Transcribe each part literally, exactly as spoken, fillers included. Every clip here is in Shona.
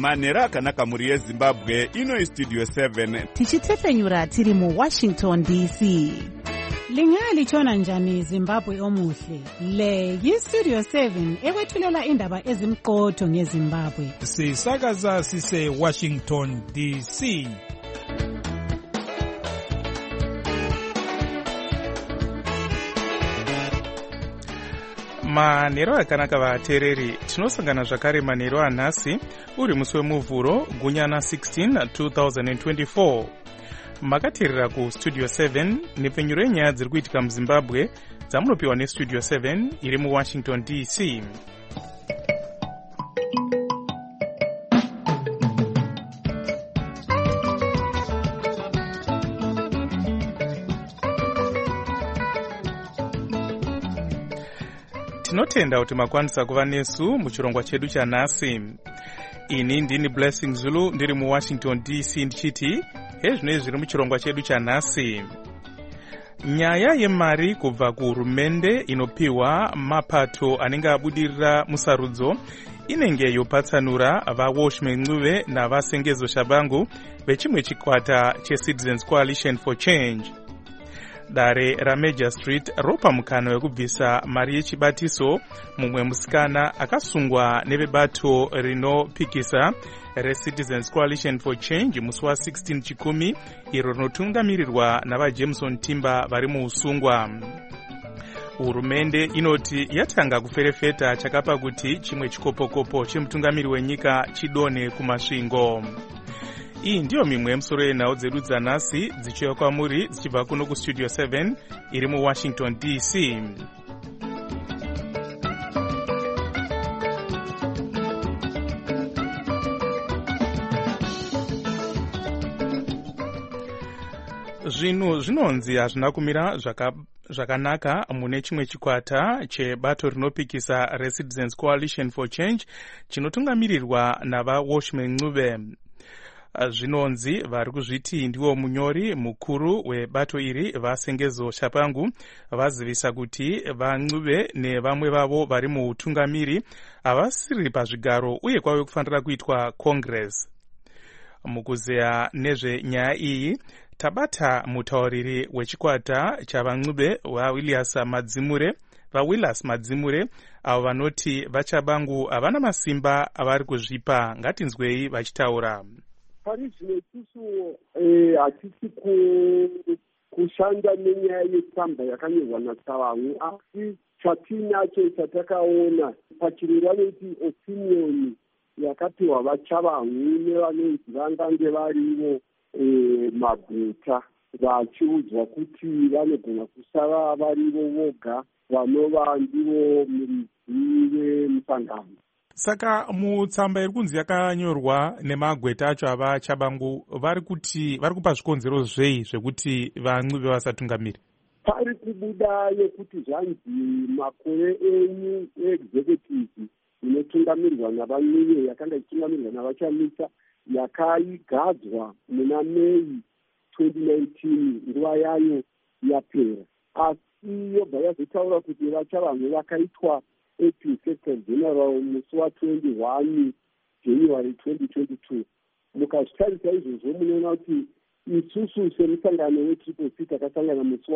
manhero akanaka mhuri yezimbabwe. Ino Studio seven tichitefenyura tiri muWashington D C. Lingalitshona njani Zimbabwe omuhle? Le yiStudio seven ekwethulela indaba ezimqotho ngeZimbabwe. Sisakaza sise Washington D C. Manhero akanaka vateereri, tinosangana zvakare manhero anhasi uri musi wemuvhuro gunyana sixteen twenty twenty-four. Makateerera kuStudio seven nepfenyuro yenyaya dziri kuitika muZimbabwe dzamunopiwa neStudio seven iri muWashington D C. Tinotenda kuti makwanisa kuva nesu muchirongwa chedu chanhasi. Ini ndini Blessing Zulu ndiri muWashington D C ndichiti hezvinoi zviri muchirongwa chedu chanhasi. Nyaya yemari kubva kuhurumende inopiwa mapato anenge abudirira musarudzo inenge yopatsanura vaWashman Ncube navaSengezo Shabangu vechimwe chikwata cheCitizens Coalition for Change. Dare raMajor Street ropa mukana wekubvisa mari yechibatiso mumwe musikana akasungwa nevebato rinopikisa reCitizens Coalition for Change musi wa16 chikumi iro rinotungamirirwa navaJameson Timber vari muusungwa. Hurumende inoti yatanga kuferefeta chakapa kuti chimwe chikopokopo chemutungamiri wenyika chidone kumasvingo. Iyi ndiyo mimwe yemusoro yenhau dzedu dzanhasi dzichiuya kwamuri dzichibva kuno kuStudio seven iri muWashington D C. Zvinhu zvinonzi hazvina kumira zvakanaka mune chimwe chikwata chebato rinopikisa reCitizens Coalition for Change chinotungamirirwa navaWashman Ncube. Zvinonzi vari kuzviti ndiwo munyori mukuru webato iri vaSengezo Shabangu vazivisa kuti vaNcube nevamwe vavo vari muutungamiri havasiri pazvigaro uye kwave kufanira kuitwa Congress. Mukuzeya nezvenyaya iyi tabata mutauriri wechikwata chavaNcube vaWillias Madzimure vaWillias Madzimure avo vanoti vaChabangu havana masimba avari kuzvipa. Ngatinzwei vachitaura. Pari zvino isusu hatisi kushanda nenyaya yetsamba yakanyorwa naChabangu, asi chatinacho chatakaona pachirungu vanoti opinion yakapiwa vaChabangu nevanonzi vangange varivo maguta vachiudzwa kuti vanogona kusava varivo voga vanova ndivo muridzi wemusangano. Saka mutsamba iri kunzi yakanyorwa nemagweta acho ava Chabangu vari kuti vari kupa zvikonzero zvei zvekuti vaNcube vasatungamiri? Pari kubuda yekuti zvanzi makore enyu executive inotungamirirwa navaNcube yakanga ichitungamirirwa navaChamisa yakaigadzwa muna May twenty nineteen nguva yayo yapera, asi yobva yazotaura kuti vaChabangu vakaitwa acting secretary general musi wa21 January twenty twenty-two. Mukazvitarisa izvozvo munoona kuti isusu semusangano weTriple C takasangana musi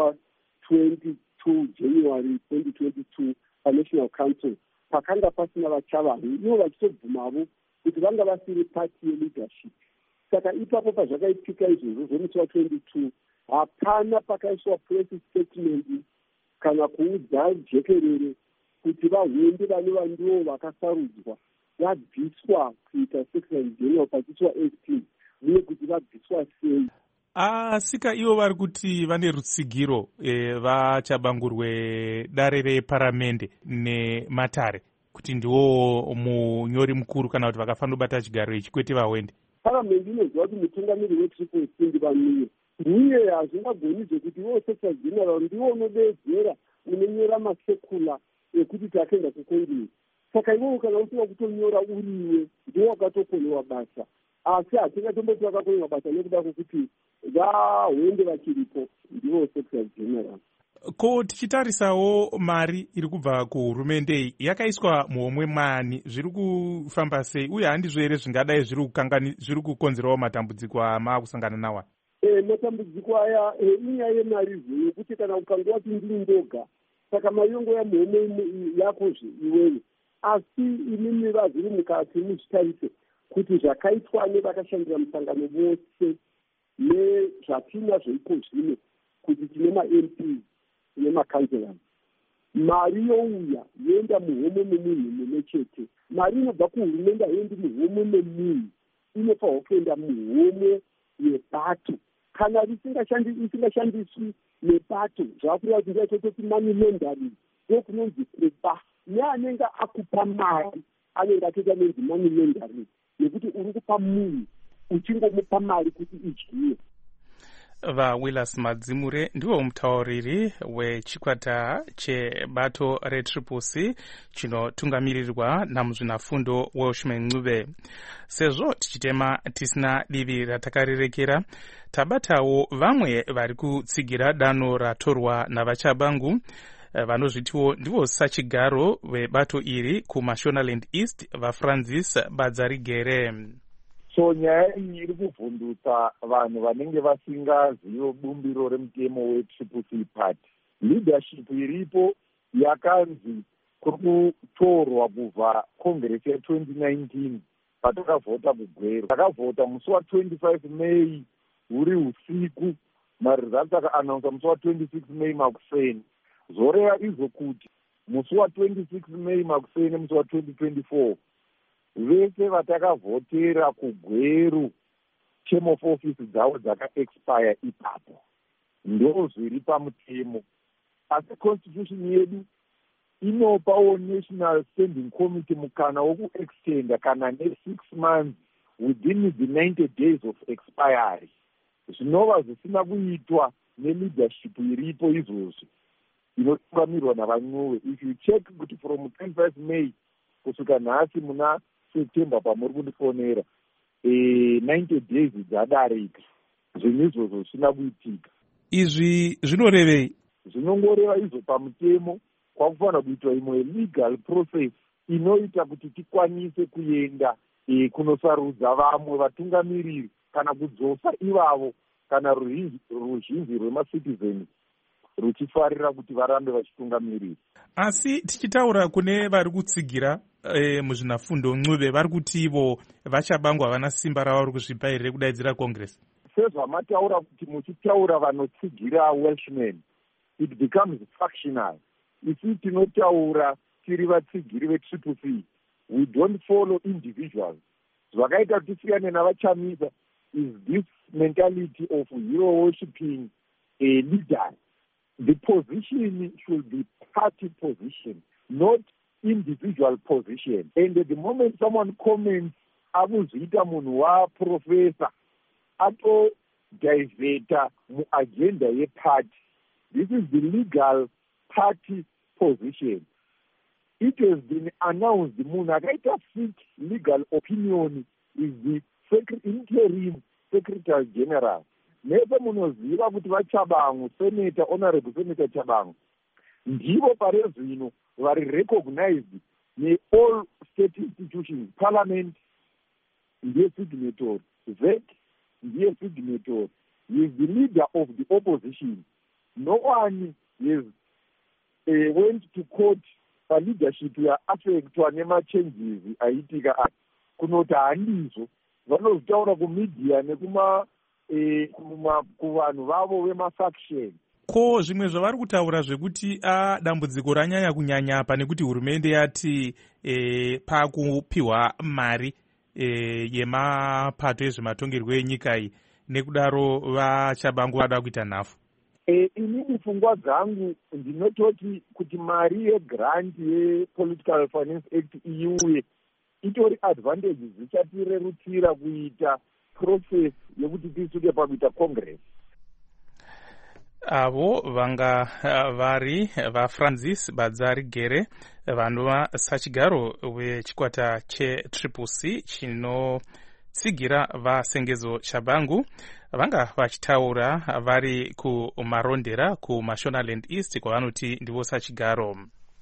wa22 January twenty twenty-two paNational Council pakanga pasina vaChabangu, ivo vachitobvumavo kuti vanga vasiri party yeLeadership. Saka ipapo pazvakaitika izvozvo zvomusi wa22 hapana pakaiswa press statement kana kuudza jekerere kuti vahundi vanova ndivo vakasarudzwa vabviswa kuita secretary general pachiiswa eighteen uye kuti vabviswa sei. Asika ivo vari kuti vane rutsigiro e, vaChabangu rwedare reparamende nematare kuti ndiwo munyori mukuru kana kuti vakafanira kubata chigaro ichi kwete vaHwende. Paramende inoziva kuti mutungamiri weTriple C ndivaNcube uye hazvingagoni zvekuti ivo secretary general ndiwo unodedzera unonyora masekula ekuti takaenda kukongresi. Saka ivowo kana usina kutonyora uriwe ndiwo wakatokonewa basa, asi hatingatomboti vakakonewa basa nekuda kwokuti vaHwende vachiripo ndivo secretary general. Ko tichitarisawo mari iri kubva kuhurumende yakaiswa muhomwe mani, zviri kufamba sei, uye handizvo here zvingadai zviri kukonzerawo matambudziko amakusangana nawo? E, matambudziko aya e, inyaya yemari yekuti kana ukanga wati ndiri ndoga saka mari yongoya muhomwe yako iwewe, asi imimi vaziri mukati muzvitarise kuti zvakaitwa nevakashandira musangano vose nezvatinazvo iko zvino kuti tine ma-M P nemakanselors, mari youya yoenda muhomwe memunhu mumwe chete. Mari inobva kuhurumende haiendi muhomwe memunhu, inofanirwa kuenda muhomwe yebato. Kana isingashandiswi nebato, zvaakureva kuti ndaitototi money laundering, ndokunonzi kuba neanenge akupa mari anenge atoita nenzi money laundering, nekuti uri kupa munhu uchingomupa mari kuti idyiwe. VaWillis Madzimure ndiwo mutauriri wechikwata chebato retriple C chinotungamirirwa namuzvinafundo Welshman Ncube. Sezvo tichitema tisina divi ratakarirekera, tabatawo vamwe vari kutsigira danho ratorwa navachabangu vanozvitiwo ndivo sachigaro vebato iri kuMashonaland East, vaFrancis Badzarigere. So nyaya iyi iri kuvhundutsa vanhu vanenge vasingazivo bumbiro remutemo wetriple C party. Leadership iripo yakanzi kuri kutorwa kubva Congress ya twenty nineteen patakavhota kugwero. Takavhota musi wa twenty-five May huri usiku, maresults akaannounce musi wa twenty-six May makuseni. Zoreva izvo kuti musi wa twenty-six May makuseni musi wa twenty twenty-four vese vatakavhotera kugweru term of office dzavo dzaka-expire ipapo ndo zviri pamutemo. Asi constitution yedu inopawo National Standing Committee mukana wokuextenda kana ne-six months within the ninety days of expiry. Zvinova zvisina kuitwa neleadership iripo izvozvo inotungamirwa navaNcube. If you check kuti from twenty-five May kusvika nhasi muna September pamuri kundifonera, e, ninety days dzadarika, zvinhu izvozvo zvisina kuitika. Izvi zvinorevei? Zvinongoreva izvo pamutemo kwakufanira kuitwa imwe legal process inoita kuti tikwanise kuenda e, kunosarudza vamwe vatungamiriri kana kudzosa ivavo kana ruzhinji rwemacitizens ruchifarira kuti varambe vachitungamiriri. Asi tichitaura kune vari kutsigira e, muzvinafundo Ncube vari kuti ivo vachabangu havana simba ravari kuzvipa here kudaidzira Congress. Sezvamataura kuti muchitaura vanotsigira Welshman, it becomes factional. Isi tinotaura tiri vatsigiri vetriple C, we don't follow individuals. Zvakaita kuti tisiyane navachamisa is this mentality of hero worshipping a leader. The position should be party position, not individual position. And at the moment someone comments, akuzviita munhu waprofessor, ato diveta muagenda yeparty. This is the legal party position. It has been announced, munhu akaita fit legal opinion is the interim secretary general. Nese munoziva kuti vaChabangu, Senator, Honorable Senator Chabangu, ndivo pare zvino vari recognized ne-all state institutions, parliament ndiye signatory, V E C ndiye signatory, he is the leader of the opposition. No one has uh, went to court for leadership ya affectwa nema-changes aitika ati. Kunoti handizvo, vanozvitaura kumedia nekuma E, kuvanhu vavo vemafaction. Ko zvimwe zvavari kutaura zvekuti a dambudziko ranyanya kunyanya apa nekuti hurumende yati e, pakupiwa mari e, yemapato ezvematongerwo enyika iyi, nekudaro vaChabangu vada kuita nhafu. E, inini pfungwa dzangu ndinototi kuti mari yegrant yePolitical Finance Act iuye itori advantages dzichatirerukira kuita process yekuti tisuke pakuita Congress. Avo vanga vari vaFrancis Badzarigere, vanova sachigaro wechikwata chetriple C chino tsigira vasengezo Shabangu vanga vachitaura vari kumarondera kuMashonaland East kwavanoti ndivo sachigaro.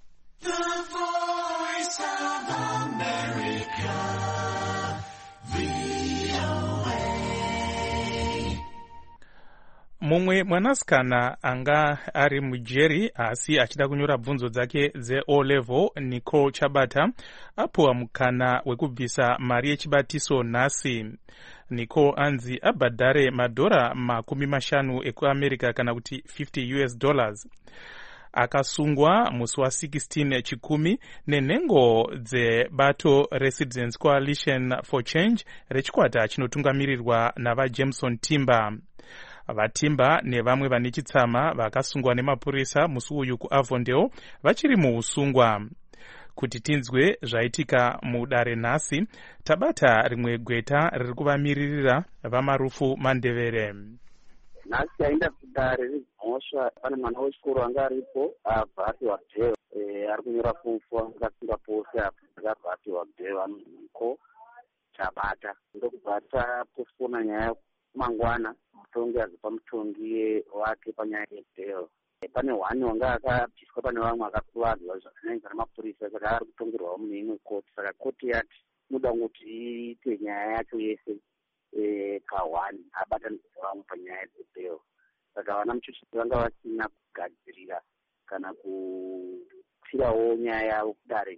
Mumwe mwanasikana anga ari mujeri asi achida kunyora bvunzo dzake dze-O level Nicole Chabata apuwa mukana wekubvisa mari yechibatiso nhasi. Nicole anzi abhadhare madhora makumi mashanu ekuAmerica kana kuti fifty US dollars. Akasungwa musi wa sixteen chikumi nenhengo dzebato Residents Coalition for Change rechikwata chinotungamirirwa nava Jameson Timber. Vatimba nevamwe vane chitsama vakasungwa nemapurisa musi uyu kuAvondale vachiri muusungwa. Kuti tinzwe zvaitika mudare nhasi, tabata rimwe gweta riri kuvamiririra vamarufu Mandevere. Nhasi aenda kudare rizimhosva pane mwana wechikoro anga aripo abva ati wabheo ari kunyora pfupfu angasunga pose akabva ati wabheo aniko Chabata ndokubva tapostpona nyaya mangwana mutongi azopa mutongi wake panyaya yebheo. Pane hwani wanga akabviswa pane vamwe akakuvadzwa zvakanyanya namapurisa saka ari kutongerwawo mune imwe koti. Saka koti yati inoda kuti iite nyaya yacho yese kahwani abatanidzwa vamwe panyaya dzebheo. Saka vana muchuchisi vanga vasina kugadzirira kana kupfirawo nyaya yavo kudare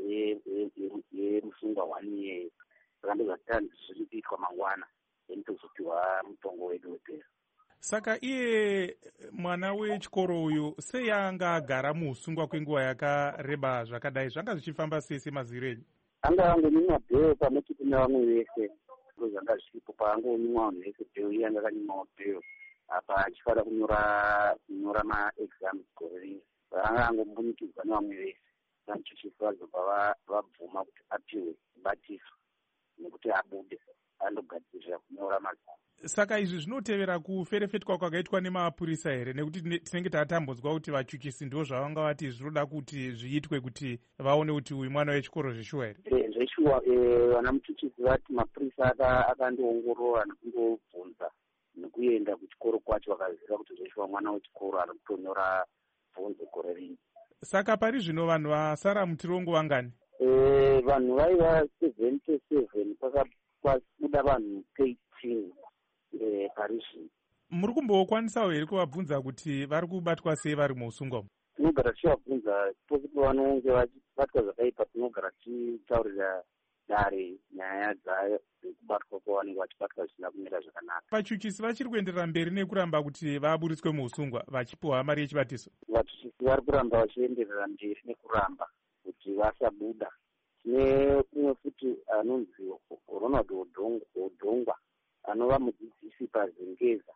yemusungwa hwani iyeyo. Saka ndozvatitanzi zviri kuitwa mangwana enotozopiwa mutongo wedu webheo. Saka iye mwana wechikoro uyu sei anga agara muusungwa kwenguva yakareba zvakadai? Zvanga zvichifamba sei semaziro enyu? Anga angonyimwa bheo pamwe chete nevamwe vese. Zvanga zviripo paangonyimwa vanhu vese bheo, iye anga akanyimwawo bheo apa achifanira kunyora kunyora maexams gore rino. Anga angombunikidzwa nevamwe vese. Vamuchuchisi vazobva vabvuma kuti apiwe batiso nekuti abude andogadzirira kunyora mazama. Saka izvi zvinotevera kuferefetwa kwakaitwa nemapurisa here? Nekuti tinenge tatambudzwa kuti vachuchisi ndo zvavanga vati zvinoda kuti zviitwe kuti vaone kuti uyu mwana wechikoro zveshuwa here? Zveshuwa. Vana muchuchisi vati mapurisa akandoongorora nekundobvunza nekuenda kuchikoro kwacho vakaziva kuti zveshuwa mwana wechikoro ari kutonyora bvunzo gore rino. Saka pari zvino vanhu vasara mutirongo vangani? Vanhu vaiva seventy seven pakabuda vanhu eighteen pari zvino. Muri kumbokwanisawo here kuvabvunza kuti vari kubatwa sei vari muusungwa umu? Tinogara tichivabvunza pose pavanonge vachibatwa zvakaipa, tinogara tichitaurira dare nyaya dzayo dzekubatwa kwavanenge vachibatwa zvisina kumira zvakanaka. Vachuchisi vachiri kuenderera mberi nekuramba kuti vaburitswe muusungwa vachipiwa mari yechibatiso? Vachuchisi vari kuramba vachienderera mberi nekuramba kuti vasabuda. Tine umwe futi anonzi Ronald Odongwa anova mudzidzisi paZengeza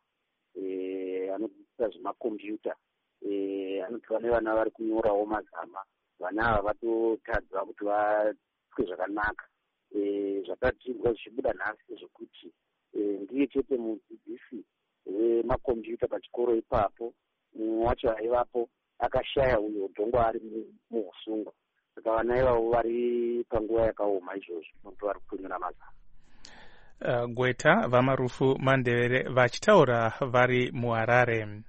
anodzidzisa zvemakombiyuta. Anotiva nevana vari kunyorawo mazama. Vana ava vatotadzwa kuti vaitwe zvakanaka. Zvakadzirwa zvichibuda nhasi zvokuti ndiye chete mudzidzisi wemakombiyuta pachikoro ipapo. Mumwe wacho aivapo akashaya uyo Odongwa ari muusungwa. Saka vana ivavo vari panguva yakaoma izvozvo nokuti vari kunyora mazama. Uh, gweta vamarufu Mandevere vachitaura vari muHarare.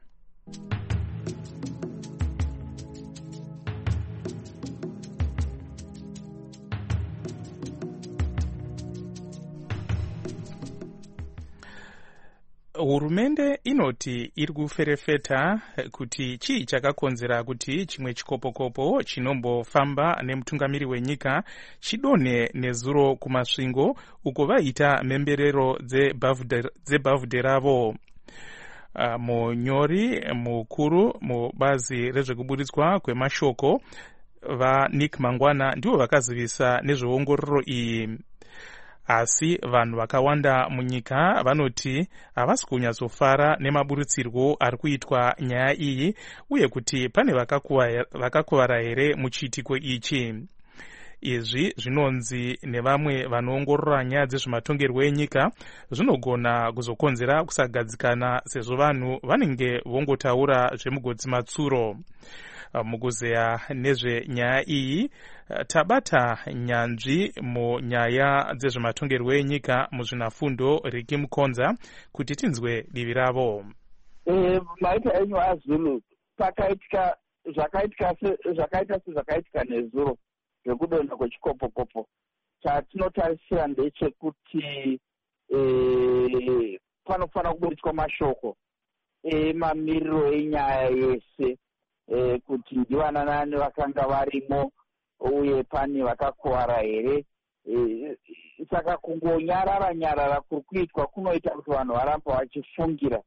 Hurumende inoti iri kuferefeta kuti chii chakakonzera kuti chimwe chikopokopo chinombofamba nemutungamiri wenyika chidonhe nezuro kumasvingo uko vaita mhemberero dzebhavhudhe ravo. Uh, munyori mukuru mubazi rezvekuburitswa kwemashoko vaNick Mangwana ndivo vakazivisa nezveongororo iyi. Asi vanhu vakawanda munyika vanoti havasi kunyatsofara nemaburitsirwo ari kuitwa nyaya iyi uye kuti pane vakakuvara here muchiitiko ichi. izvi zvinonzi nevamwe vanoongorora nyaya dzezvematongerwo enyika zvinogona kuzokonzera kusagadzikana sezvo vanhu vanenge vongotaura zvemugodzi matsuro. Mukuzeya nezvenyaya iyi tabata nyanzvi munyaya dzezvematongerwo enyika muzvinafundo Ricky Mukonza kuti tinzwe divi ravo. Eh, maita enyu aZulu pakaitika zvakaitika zvakaita sezvakaitika nezuro zvekudonha kwechikopokopo. Chatinotarisira ndechekuti eh, panofanira kuburiswa mashoko emamiriro enyaya yese eh, kuti ndivananani vakanga varimo uye pani vakakuwara here. Eh, saka kungonyarara nyarara kuri kuitwa kunoita kuti vanhu varamba vachifungira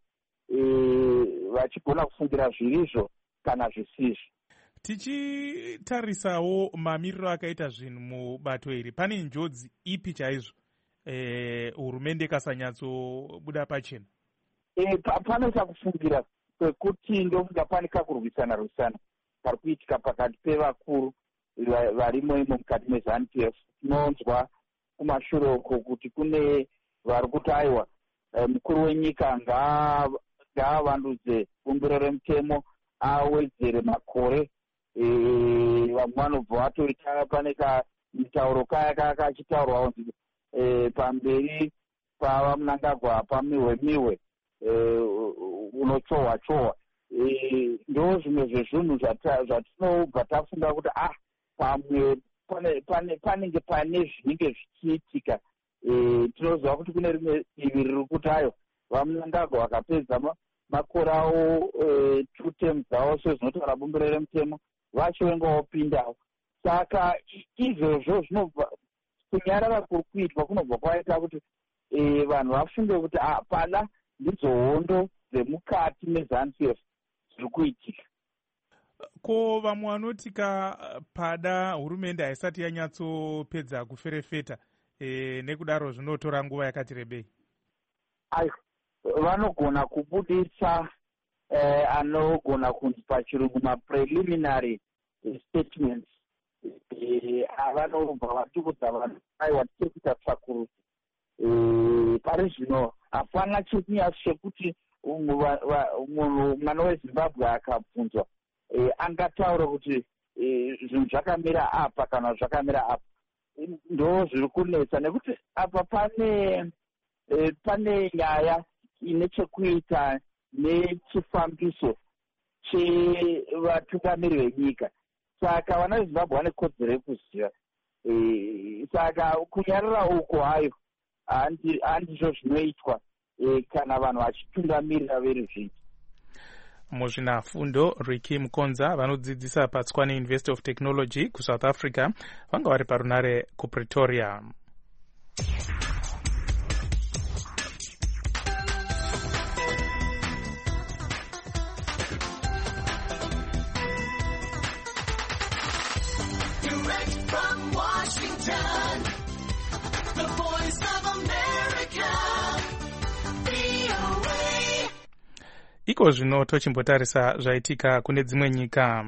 vachigona kufungira zvirizvo kana zvisizvo. Tichitarisawo mamiriro akaita zvinhu mubato iri, pane njodzi ipi chaizvo hurumende ikasanyatsobuda pachena? E, pa, panoita kufungira kwekuti ndofunga pane kakurwisana rwisana pari kuitika pakati pevakuru varimo imo mukati meZANU P F. Tinonzwa kumashure uko kuti kune vari kuti aiwa mukuru wenyika ngaa ngaavandudze bumbiro remutemo awedzere makore. Vamwe vanobva vatoita pane kamitauro kaya kaya kachitaurwa kunzi pamberi pava Mnangagwa pamiwe miwe unochohwa chohwa. Ndo zvimwe zvezvinhu zvatinobva tafunga kuti ah pamwe panenge pane zvinenge zvichiitika. Tinoziva kuti kune rimwe divi riri kuti ayo vaMnangagwa vakapedza makore avo two terms dzavo sezvinotaura bumbiro remutemo vachivenga vopindawo. Saka izvozvo zvinobva kunyarara kuri kuitwa kunobva kwaita kuti vanhu vafunge kuti hapana ndidzo hondo dzemukati meZANU P F zviri kuitika. Ko vamwe vanotika pada hurumende haisati yanyatsopedza kuferefeta e, nekudaro zvinotora nguva yakati rebei? Aiwa, vanogona kubudisa eh, anogona kunzi pachirungu mapreliminary statements eh, avanobva vatukudza vanhu aiwa tiri kuita tsvakurudzo. Eh, pari zvino hapana chinyasi chekuti munhu mwana weZimbabwe akabvunzwa eh, angataura kuti zvinhu eh, zvakamira apa kana zvakamira apa. Ndo zviri kunetsa nekuti apa pane eh, pane nyaya ine chekuita nechifambiso chevatungamiri venyika. Saka vana veZimbabwe vane kodzero yekuziva. E, saka kunyarara uko hayo handizvo zvinoitwa e, kana vanhu vachitungamirira veruzhinji. Muzvinafundo Ricky Mukonza vanodzidzisa paTswane University of Technology kuSouth Africa vanga vari parunare kuPretoria. Iko zvino tochimbotarisa zvaitika kune dzimwe nyika.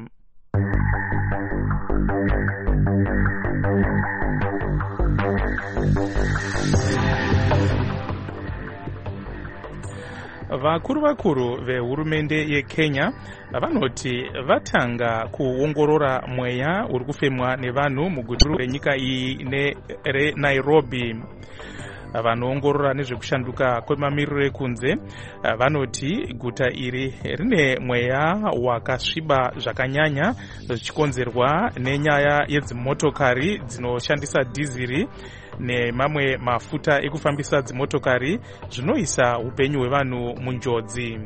Vakuru vakuru vehurumende yeKenya vanoti vatanga kuongorora mweya uri kufemwa nevanhu muguta renyika iyi neRenairobi. Vanoongorora nezvekushanduka kwemamiriro ekunze vanoti guta iri rine mweya wakasviba zvakanyanya zvichikonzerwa nenyaya yedzimotokari dzinoshandisa dhiziri nemamwe mafuta ekufambisa dzimotokari zvinoisa upenyu hwevanhu munjodzi.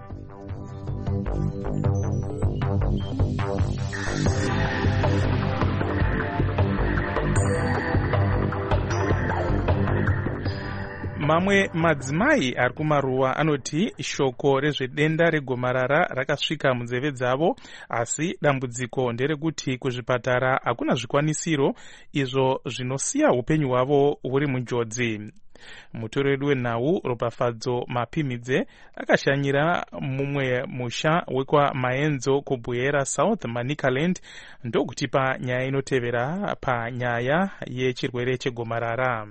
Mamwe madzimai ari kumaruwa anoti shoko rezvedenda regomarara rakasvika munzeve dzavo, asi dambudziko nderekuti kuzvipatara hakuna zvikwanisiro izvo zvinosiya upenyu hwavo huri munjodzi. mutori wedu wenhau Ropafadzo Mapimidze akashanyira mumwe musha wekwa Maenzo kubuyera South Manicaland ndokutipa nyaya inotevera panyaya yechirwere chegomarara.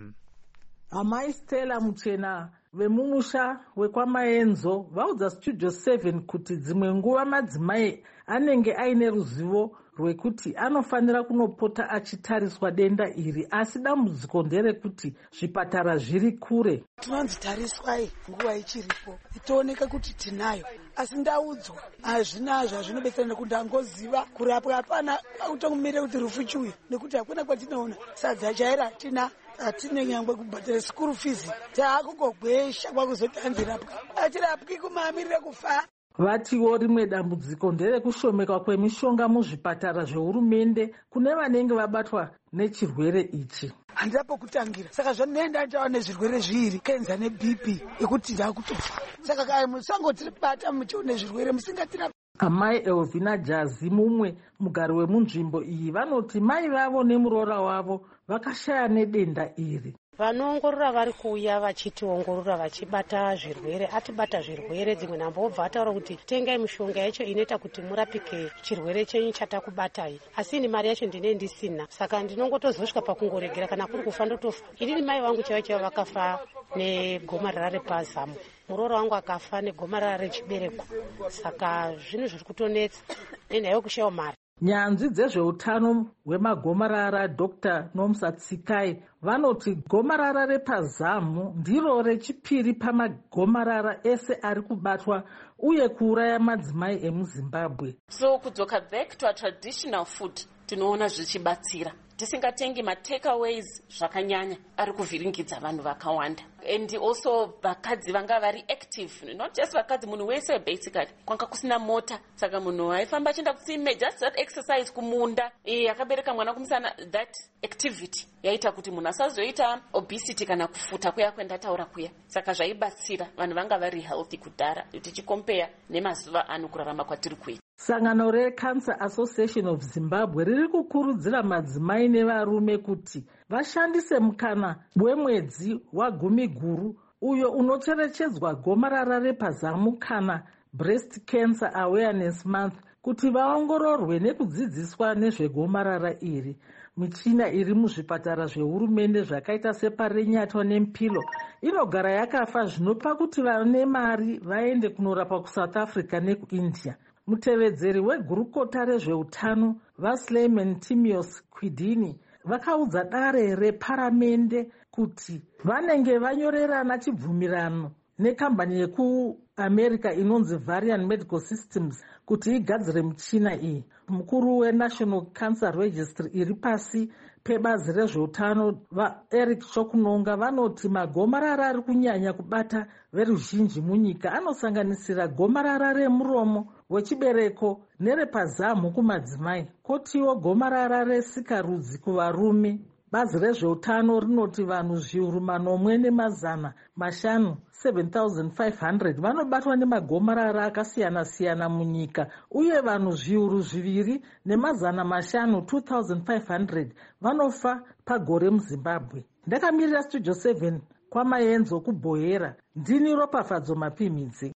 Amai Stella Muchena vemumusha wekwamaenzo vaudza Studio seven kuti dzimwe nguva madzimai anenge aine ruzivo rwekuti anofanira kunopota achitariswa denda iri, asi dambudziko nderekuti zvipatara zviri kure. Tinonzi tariswai nguva ichiripo itooneka kuti tinayo, asi ndaudzwa hazvina zvazvinobetsera nekuti angoziva kurapwa hapana, utongomire kuti rufu chiuya nekuti hakuna kwatinoona sadza chaira hatina, hatine nyangwe kubhadhara school fees, taakungogwesha kwakuzoti anzirapwa achirapwi kumamirire kufa. Vatiwo rimwe dambudziko nderekushomeka kwemishonga muzvipatara zvehurumende kune vanenge vabatwa nechirwere ichi. Handina pokutangira, saka zvandinoenda ndawa nezvirwere zviri, kenza neB P yekuti ndakutofa. Saka kai musangotibata muchione zvirwere musingatirapa. Amai Elvina Jazi mumwe mugari wemunzvimbo iyi vanoti mai vavo nemuroora wavo vakashaya nedenda iri. Vanoongorora vari kuuya vachitiongorora vachibata zvirwere, atibata zvirwere dzimwe nambobva ataura kuti tengai mishonga yacho inoita kuti murapike chirwere chenyu chatakubatai, asi ini mari yacho ndine ndisina, saka ndinongotozosvika pakungoregera kana kuri kufa ndotofa. Inini mai vangu chaiva chaiva vakafa negomarara repazamu, muroora wangu akafa negomarara rechibereko, saka zvinhu zviri kutonetsa nenhau kushayiwa mari. Nyanzvi dzezveutano hwemagomarara Doctor Nomsa Tsikai vanoti gomarara repazamu ndiro rechipiri pamagomarara ese ari kubatwa uye kuuraya madzimai emuZimbabwe. So kudzoka back to a traditional food tinoona zvichibatsira, tisingatengi matakeaways zvakanyanya ari kuvhiringidza vanhu vakawanda. And also vakadzi vanga vari active, not just vakadzi, munhu wese basically kwanga kusina mota, saka munhu aifamba achienda kutsime, just that exercise kumunda, eh akabereka mwana kumusana, that activity yaita kuti munhu asazoita obesity kana kufuta kuya kwendataura kuya, saka zvaibatsira vanhu vanga vari healthy kudhara tichikompare nemazuva ano kurarama kwatiri kuita. Sangano reCancer Association of Zimbabwe riri kukurudzira madzimai nevarume kuti vashandise mukana wemwedzi wagumi guru uyo unocherechedzwa gomarara repazamu kana Breast Cancer Awareness Month kuti vaongororwe nekudzidziswa nezvegomarara iri. Michina iri muzvipatara zvehurumende zvakaita sepaRenyato neMpilo inogara yakafa, zvinopa kuti vane mari vaende kunorapwa kuSouth Africa nekuIndia. Mutevedzeri wegurukota rezveutano vaSlayman Timios Quidini vakaudza dare reparamende kuti vanenge vanyorerana chibvumirano nekambani yekuAmerica inonzi Varian Medical Systems kuti igadzire michina iyi. Mukuru weNational Cancer Registry iri pasi pebazi rezveutano vaEric Shokunonga vanoti magomarara ari kunyanya kubata veruzhinji munyika anosanganisira gomarara remuromo, wechibereko nerepazamu kumadzimai, kotiwo gomarara resikarudzi kuvarume. Bazi rezveutano rinoti vanhu zviuru manomwe nemazana mashanu seven thousand five hundred vanobatwa nemagomarara akasiyana siyana munyika, uye vanhu zviuru zviviri nemazana mashanu two thousand five hundred vanofa pagore muZimbabwe. Ndakamirira Studio seven kwamaenzo kubhohera, ndini Ropafadzo Mapimidze.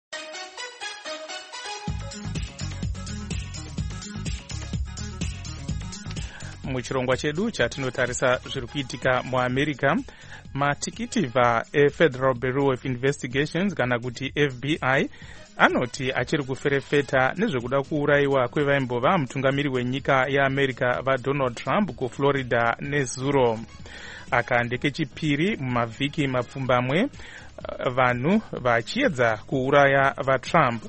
Muchirongwa chedu chatinotarisa zviri kuitika muAmerica, matikiti vaFederal Bureau of Investigations kana kuti F B I anoti achiri kuferefeta nezvekuda kuurayiwa kwevaimbova mutungamiri wenyika yeAmerica vaDonald Trump kuFlorida nezuro. Aka ndekechipiri mumavhiki mapfumbamwe vanhu vachiedza kuuraya vaTrump.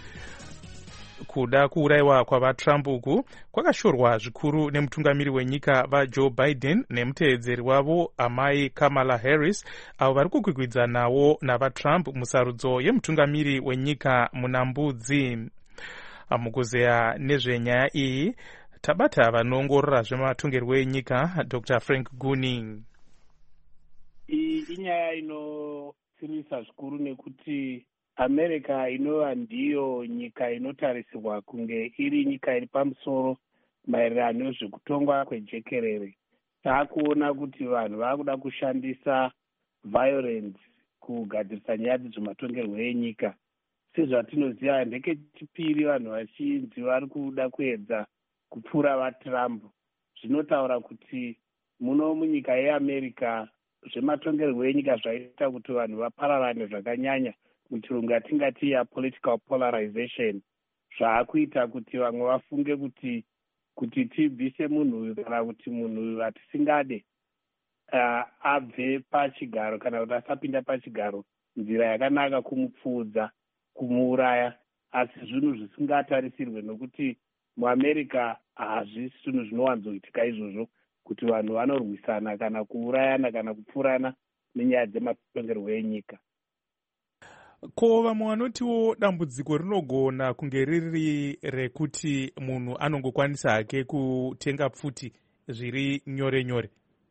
Kuda kuurayiwa kwavaTrump uku kwakashorwa zvikuru nemutungamiri wenyika vaJoe Biden nemuteedzeri wavo amai Kamala Harris, avo vari kukwikwidzana nawo navaTrump musarudzo yemutungamiri wenyika munambudzi. Mukuzeya nezvenyaya iyi tabata vanoongorora zvematongerwo enyika Doctor Frank Gooning. Iyi inyaya inosimisa zvikuru nekuti America inova ndiyo nyika inotarisirwa kunge iri nyika iri pamusoro maererano nezvekutongwa kwejekerere. Taakuona kuti vanhu vakuda kushandisa violence kugadzirisa nyaya dzezvematongerwo enyika. Sezvatinoziva ndekechipiri vanhu vachinzi vari kuda kuedza kupfuura vaTrump. Zvinotaura kuti muno munyika yeAmerica zvematongerwo enyika zvaita kuti vanhu vapararane zvakanyanya, muchirungu yatingati yapolitical polarization, zvaakuita kuti vamwe vafunge kuti kuti tibvise munhu uyu kana kuti munhu uyu hatisingade uh, abve pachigaro kana kuti asapinda pachigaro, nzira yakanaka kumupfuudza, kumuuraya. Asi zvinhu zvisingatarisirwe nokuti muAmerica hazvisi zvinhu zvinowanzoitika izvozvo, kuti vanhu vanorwisana kana kuurayana kana kupfurana nenyaya dzematongerwo enyika. Ko vamwe vanotiwo dambudziko rinogona kunge riri rekuti munhu anongokwanisa hake kutenga pfuti zviri nyore nyore.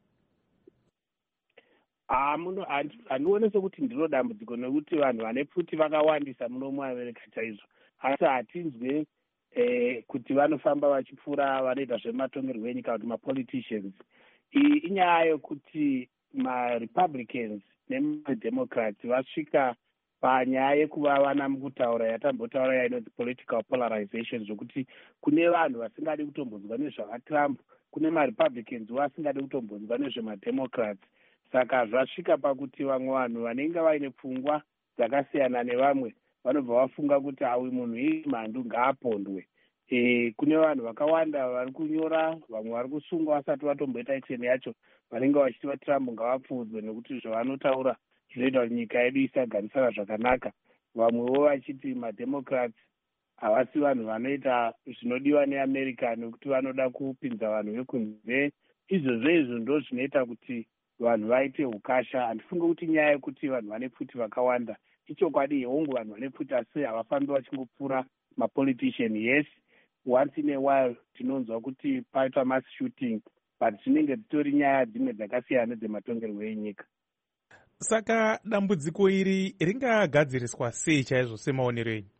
Handione sekuti ndiro dambudziko nekuti vanhu vane pfuti vakawandisa muno muAmerica chaizvo, asi hatinzwe eh, kuti vanofamba vachipfuura vanoita zvematongerwo enyika kuti mapoliticians. Iyi inyaya yokuti maRepublicans nemademocrats vasvika panyaya yekuva vana mukutaura yatambotaura yainonzi political polarization, zvokuti kune vanhu vasingadi kutombonzwa nezvavaTrump, kune maRepublicans vasingadi kutombonzwa nezvemademocrats. Saka zvasvika pakuti vamwe vanhu vanenge vaine pfungwa dzakasiyana nevamwe vanobva vafunga kuti awi munhu iyi mhandu ngaapondwe. E, kune vanhu vakawanda vari kunyora, vamwe vari kusungwa vasati vatomboita action yacho, vanenge vachiti vaTrump ngavapfuudzwe nekuti zvavanotaura zvinoita kuti nyika yedu isagarisana zvakanaka. Vamwewo vachiti mademocrats havasi vanhu vanoita zvinodiwa neAmerica nekuti vanoda kupinza vanhu vekunze. Izvozvo izvo ndo zvinoita kuti vanhu vaite ukasha. Handifunge kuti nyaya yekuti vanhu vane pfuti vakawanda ichokwadi, hongu vanhu vane pfuti, asi havafambi vachingopfuura mapolitician. Yes, once in a while tinonzwa kuti paita mass shooting, but dzinenge dzitori nyaya dzimwe dzakasiyana dzematongerwo enyika. Saka dambudziko iri ringagadziriswa sei chaizvo semaonero enyu?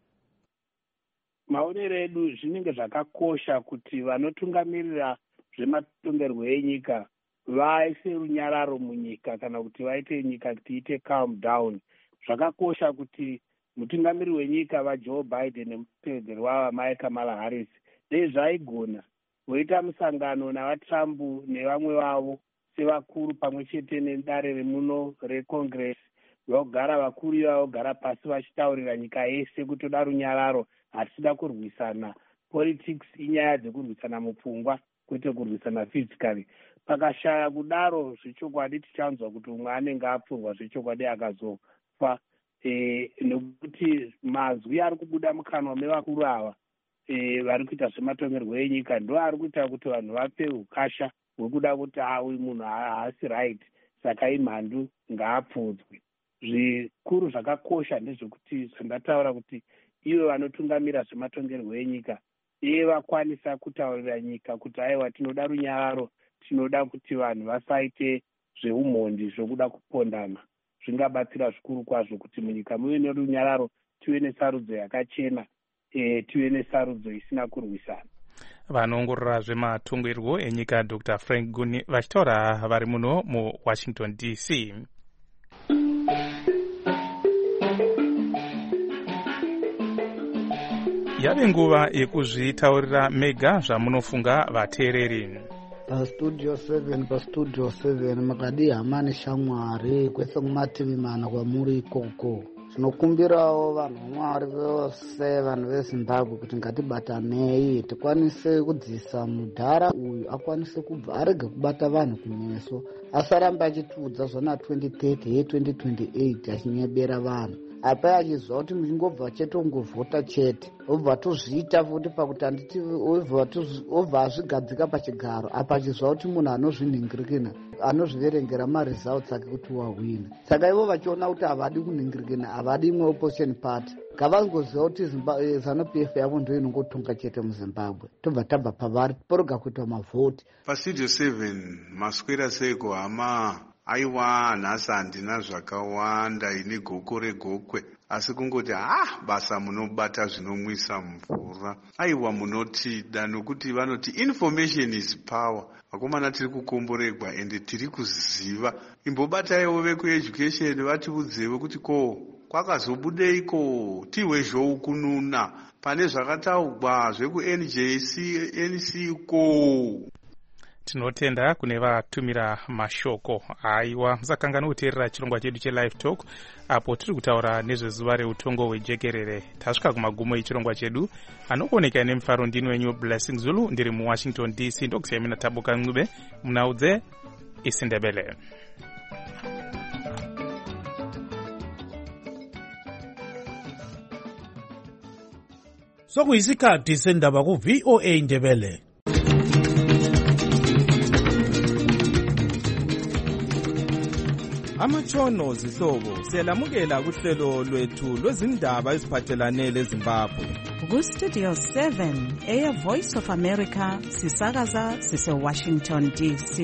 Maonero edu zvinenge zvakakosha kuti vanotungamirira zvematongerwo enyika vaise runyararo munyika, kana kuti vaite nyika kuti iite calm down. Zvakakosha kuti mutungamiri wenyika vaJoe Biden nemutevedzeri wavo Mai Kamala Harris dei zvaigona voita musangano navaTrump nevamwe vavo sevakuru pamwe chete nedare remuno reCongress, vogara vakuru ivavo vogara pasi vachitaurira nyika yese kuti toda runyararo, hatisida kurwisana. Politics inyaya dzekurwisana mupfungwa kwete kurwisana physically. Pakashaya kudaro zvechokwadi tichanzwa kuti umwe anenge apfurwa zvechokwadi akazofa. E, nekuti mazwi ari kubuda mukanwa mevakuru ava e, vari kuita zvematongerwo enyika ndo ari kuita kuti vanhu vape ukasha hwekuda kuti awi munhu haasi right, saka imhandu ngaapfuudzwe. Zvikuru zvakakosha ndezvekuti zvandataura kuti ivo vanotungamira zvematongerwo enyika iye vakwanisa kutaurira nyika kuti aiwa tinoda runyararo, tinoda kuti vanhu vasaite zveumhondi zvokuda kupondana. Zvingabatsira zvikuru kwazvo kuti munyika muve nerunyararo, tive nesarudzo yakachena, e, tive nesarudzo isina kurwisana. Vanoongorora zvematongerwo enyika Doctor Frank Guni vachitaura vari muno muWashington D C. Yave nguva yekuzvitaurira mega zvamunofunga vateereri. pastudio seven pastudio seven makadi hamani shamwari kwese kumativi mana kwamuri ikoko. Zvinokumbirawo vanhu vaMwari vose vanhu veZimbabwe kuti ngatibatanei tikwanise kudzisa mudhara uyu akwanise kubva arege kubata vanhu kumeso, asaramba achitiudza zvona twenty thirty ye twenty twenty-eight achinyebera vanhu. Apa achizwa kuti muchingobva chete ungovhota chete obva tozviita futi pakuti handiti obva azvigadzika pachigaro. Apa achizwa kuti munhu anozvinhingirikina anozviverengera maresults ake kuti wahwina. Saka ivo vachiona kuti havadi kunhingirikina, havadi imwe opposition party, ngavangoziva kuti ZANU-P F yavo ndo inongotonga chete muZimbabwe. Tobva tabva pavari poroga kuita mavhoti. Pastudio seven maswera seko hama aiwa nhasi handina zvakawanda, ine goko regokwe asi kungoti ah basa munobata zvinomwisa mvura. Aiwa munotida nokuti vanoti information is power. Vakomana tiri kukomboregwa ende tiri kuziva. Imbobataiwo vekueducation vatiudzewo kuti ko kwakazobudeiko tiwe zvoukununa pane zvakataurwa zveku-N J C N C ko. Tinotenda kune vatumira mashoko. Aiwa, musakangana kuteerera chirongwa chedu che-Live Talk apo tiri kutaura nezvezuva reutongo hwejekerere. Tasvika kumagumo echirongwa chedu. Anokuoneka nemufaro ndini wenyu Blessing Zulu, ndiri muWashington D C. Ndokusiyai mina Tabuka Ncube munaudze isiNdebele. Sokuyisikhathi sendaba ku V O A Ndebele. Amatshono zihlobo siyalamukela kuhlelo lwethu lwezindaba eziphathelane leZimbabwe. Ku Studio seven, Air Voice of America, sisakaza sise Washington D C.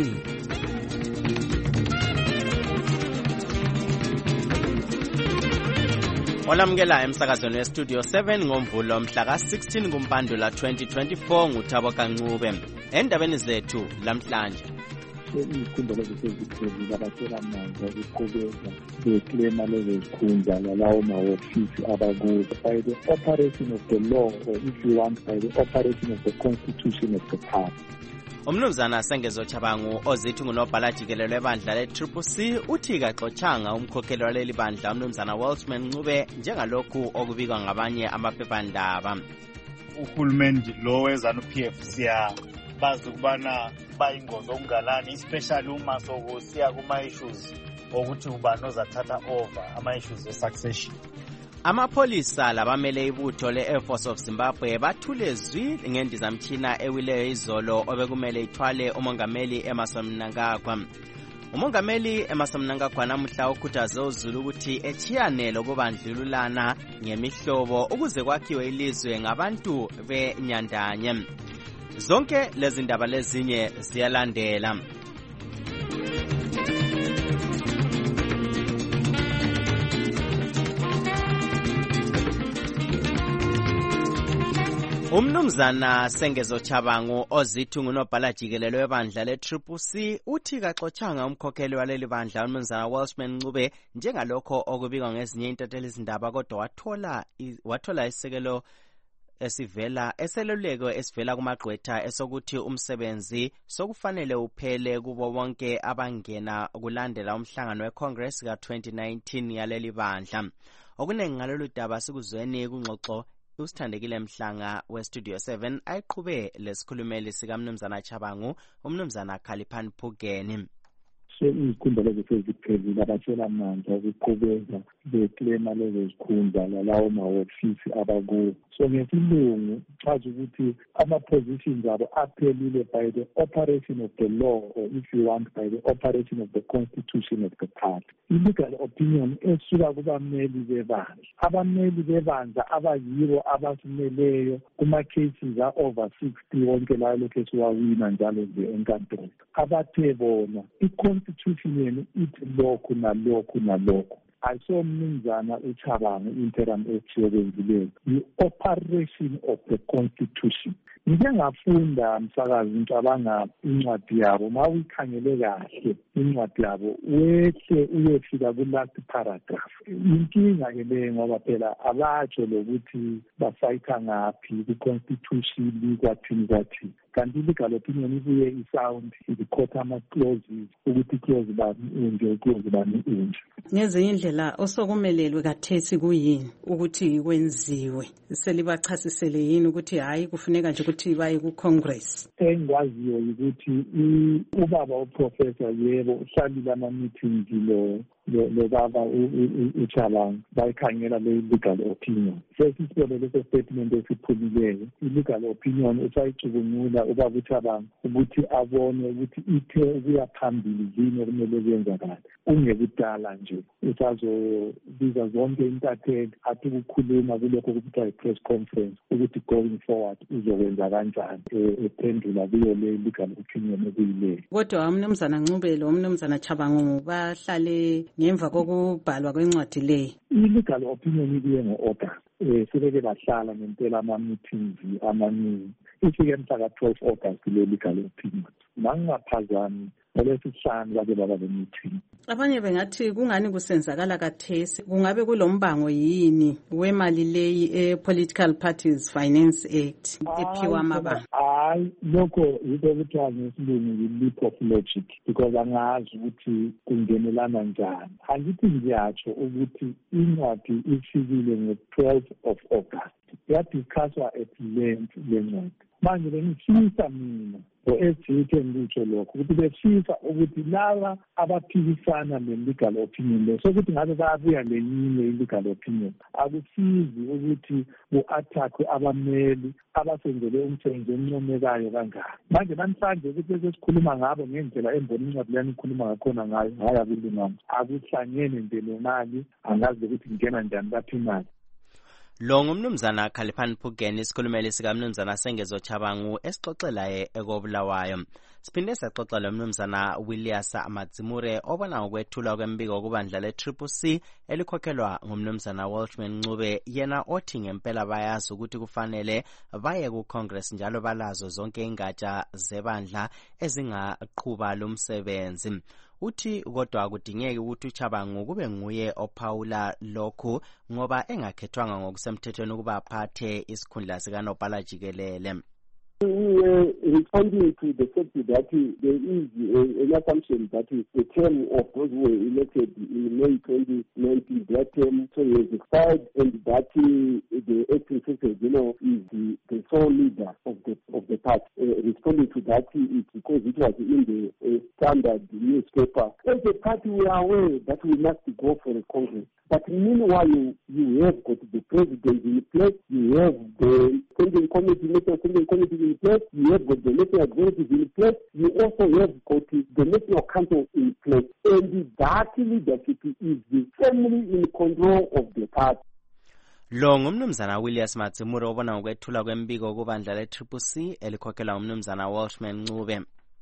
Olamukela emsakazweni weStudio seven ngomvulo mhla ka sixteen kuMpandula twenty twenty-four nguThaboka Ncube. Endabeni zethu lamhlanje. Izikhundla leziseziphezulu abatshela manje ukuqhubeka beklema lezo zikhundla lalawo mahofisi abakuzo by the operation of the law, or if you want by the operation of the constitution of the party. Umnumzana Sengezo Chabangu ozithi ngunobhala jikelelo lebandla le-Triple C uthi kaxotshanga umkhokheli waleli bandla umnumzana Welshman Ncube njengalokhu okubikwa ngabanye amaphephandaba. Uhulumende lo weZANU-P F siya bazi ukubana bayingozi okungalani, especially uma sokusiya kuma-issues okuthi ubani ozathatha over ama-issues e-succession. Amapholisa labamele ibutho le-Air Force of Zimbabwe bathule zwi ngendizamtshina ewileyo izolo obekumele ithwale umongameli Emmerson Mnangagwa. Umongameli Emmerson Mnangagwa namuhla ukhuthaze uZulu ukuthi echiyane lokubandlululana ngemihlobo ukuze kwakhiwe ilizwe ngabantu benyandanye. Zonke lezi ndaba lezinye ziyalandela. Umnumzana Sengezo Chabangu ozithi ngunobhala jikelelo webandla le-Triple C uthi kaxotshanga umkhokheli waleli bandla umnumzana Welshman Ncube njengalokho okubikwa ngezinye intatheli izindaba kodwa wathola wathola isekelo esivela eseluleko esivela kumagqwetha esokuthi umsebenzi sokufanele uphele kubo bonke abangena kulandela umhlangano weCongress ka twenty nineteen yaleli bandla. Okuningi ngalolu daba sikuzweni kungxoxo usithandekile Mhlanga weStudio seven ayiqhube lesikhulumeli sika Mnumzana Chabangu umnumzana Khaliphani Phugeni. Izikhundla leziseziphezulu abatshela manje ukuqhubeka beklema lezo zikhundla lalawo mahofisi abakuwo. So ngesilungu chaza ukuthi ama-positions abo aphelile by the operation of the law, or if you want by the operation of the constitution of the party. I-legal opinion esuka kubameli bebandla. Abameli bebandla abayibo abasimeleyo kuma-cases a-over sixty wonke layo lokhu esiwawina njalo nje enkantolo. Abathe bona i-constitution yenu ithi lokhu nalokhu nalokhu. Ayisomnumzana uChabangu interim echiyobenzileyo. I-operation of the constitution. Ngike ngafunda msakazi ngicabanga incwadi yabo ma uyikhangele kahle incwadi yabo wehle uyefika ku-last paragraph. Inkinga ke leyo ngoba phela abatsho lokuthi bafayitha ngaphi ku-constitution kwathini kwathini. Kanti i-legal opinion ibuye isound ikhotha ama-clauses ukuthi clause bani unje clause bani unje. Ngezinye indlela osokumelelwe kathesi kuyini ukuthi kwenziwe selibachasisele yini ukuthi hayi kufuneka nje ukuthi baye ku-Congress. Engikwaziyo ukuthi ubaba uprofessor yebo uhlalile ama-meetings lo lo baba uChabangu bayikhangela le legal opinion. Sesisibone leso statement esiphumileyo i-legal opinion usayicubungula ubaba uChabangu ukuthi abone ukuthi ithe ukuya phambili yini okumele kwenzakala. Ungekudala nje usazobiza zonke intatheli athi ukukhuluma kulokho okuthiwa i-press conference ukuthi going forward uzokwenza kanjani ephendula kuyo le legal opinion okuyileyo. Kodwa umnumzana Ncube lo umnumzana Chabangu bahlale ngemva kokubhalwa kwencwadi leyi? I-legal opinion ibuye ngo-August. Um sebeke bahlala ngempela ama-meetings amaningi. Ifike mhlaka twelve August le-legal opinion. Mangingaphazami ngolwesihlanu bake baba le-meeting. Abanye bengathi kungani kusenzakala kathesi, kungabe kulombango yini wemali leyi e-Political Parties Finance Act ephiwa amabanga? Hayi, lokho yinto ekuthiwa ngesilungu yi-leap of logic, because angazi ukuthi kungenelana njani. Angithi ngiyatsho ukuthi incwadi ifikile ngo-twelve of August. Yadiscusswa at length le ncwadi. Manje bengifisa mina o-Esithe ngitsho lokho ukuthi befisa ukuthi laba abaphikisana le-legal opinion le sokuthi ngabe bayabuya lenyinye i-legal opinion akusizi ukuthi ku-attackwe abameli abasenzele umsebenzi omncomekayo kangaka. Manje namhlanje ukuthi sesikhuluma ngabo ngendlela embona incwadi leyani ikhuluma ngakhona ngayo, hhayi akulunganga, akuhlangene nje le mali, angazi ukuthi ngena njani lapha imali. Lo ngumnumzana Khaliphani Phukeni, isikhulumeli sikamnumzana Sengezo Chabangu esixoxelaye ekobulawayo. Siphinde saxoxa lo mnumzana Willias Amadzimure obona ngokwethulwa kwembiko kubandla le-Triple C elikhokhelwa ngumnumzana Welshman Ncube, yena othi ngempela bayazi ukuthi kufanele baye ku-Congress njalo balazo zonke ingatsha zebandla ezingaqhuba lo msebenzi. Uthi kodwa akudingeki ukuthi uChabangu kube nguye ophawula lokhu ngoba engakhethwanga ngokusemthethweni ukuba aphathe isikhundla sikanobhala jikelele. We were responding to the fact that there is an assumption that the term of those who were elected in May twenty nineteen, that term so has expired, and that the acting secretary general is the, the sole leader of the of the party. Uh, responding to that, it's because it was in the uh, standard newspaper. As a party, we are aware that we must go for a congress. But meanwhile, you, you have got the president in place, you have the standing committee, national standing committee in place, you have got the national executive in place, you also have got the national council in place. And that leadership is the family in control of the party. Lo ngumnumzana Willias Amadzimure obona ngokwethula kwembiko kubandla le-Triple C elikhokhelwa ngumnumzana Welshman Ncube.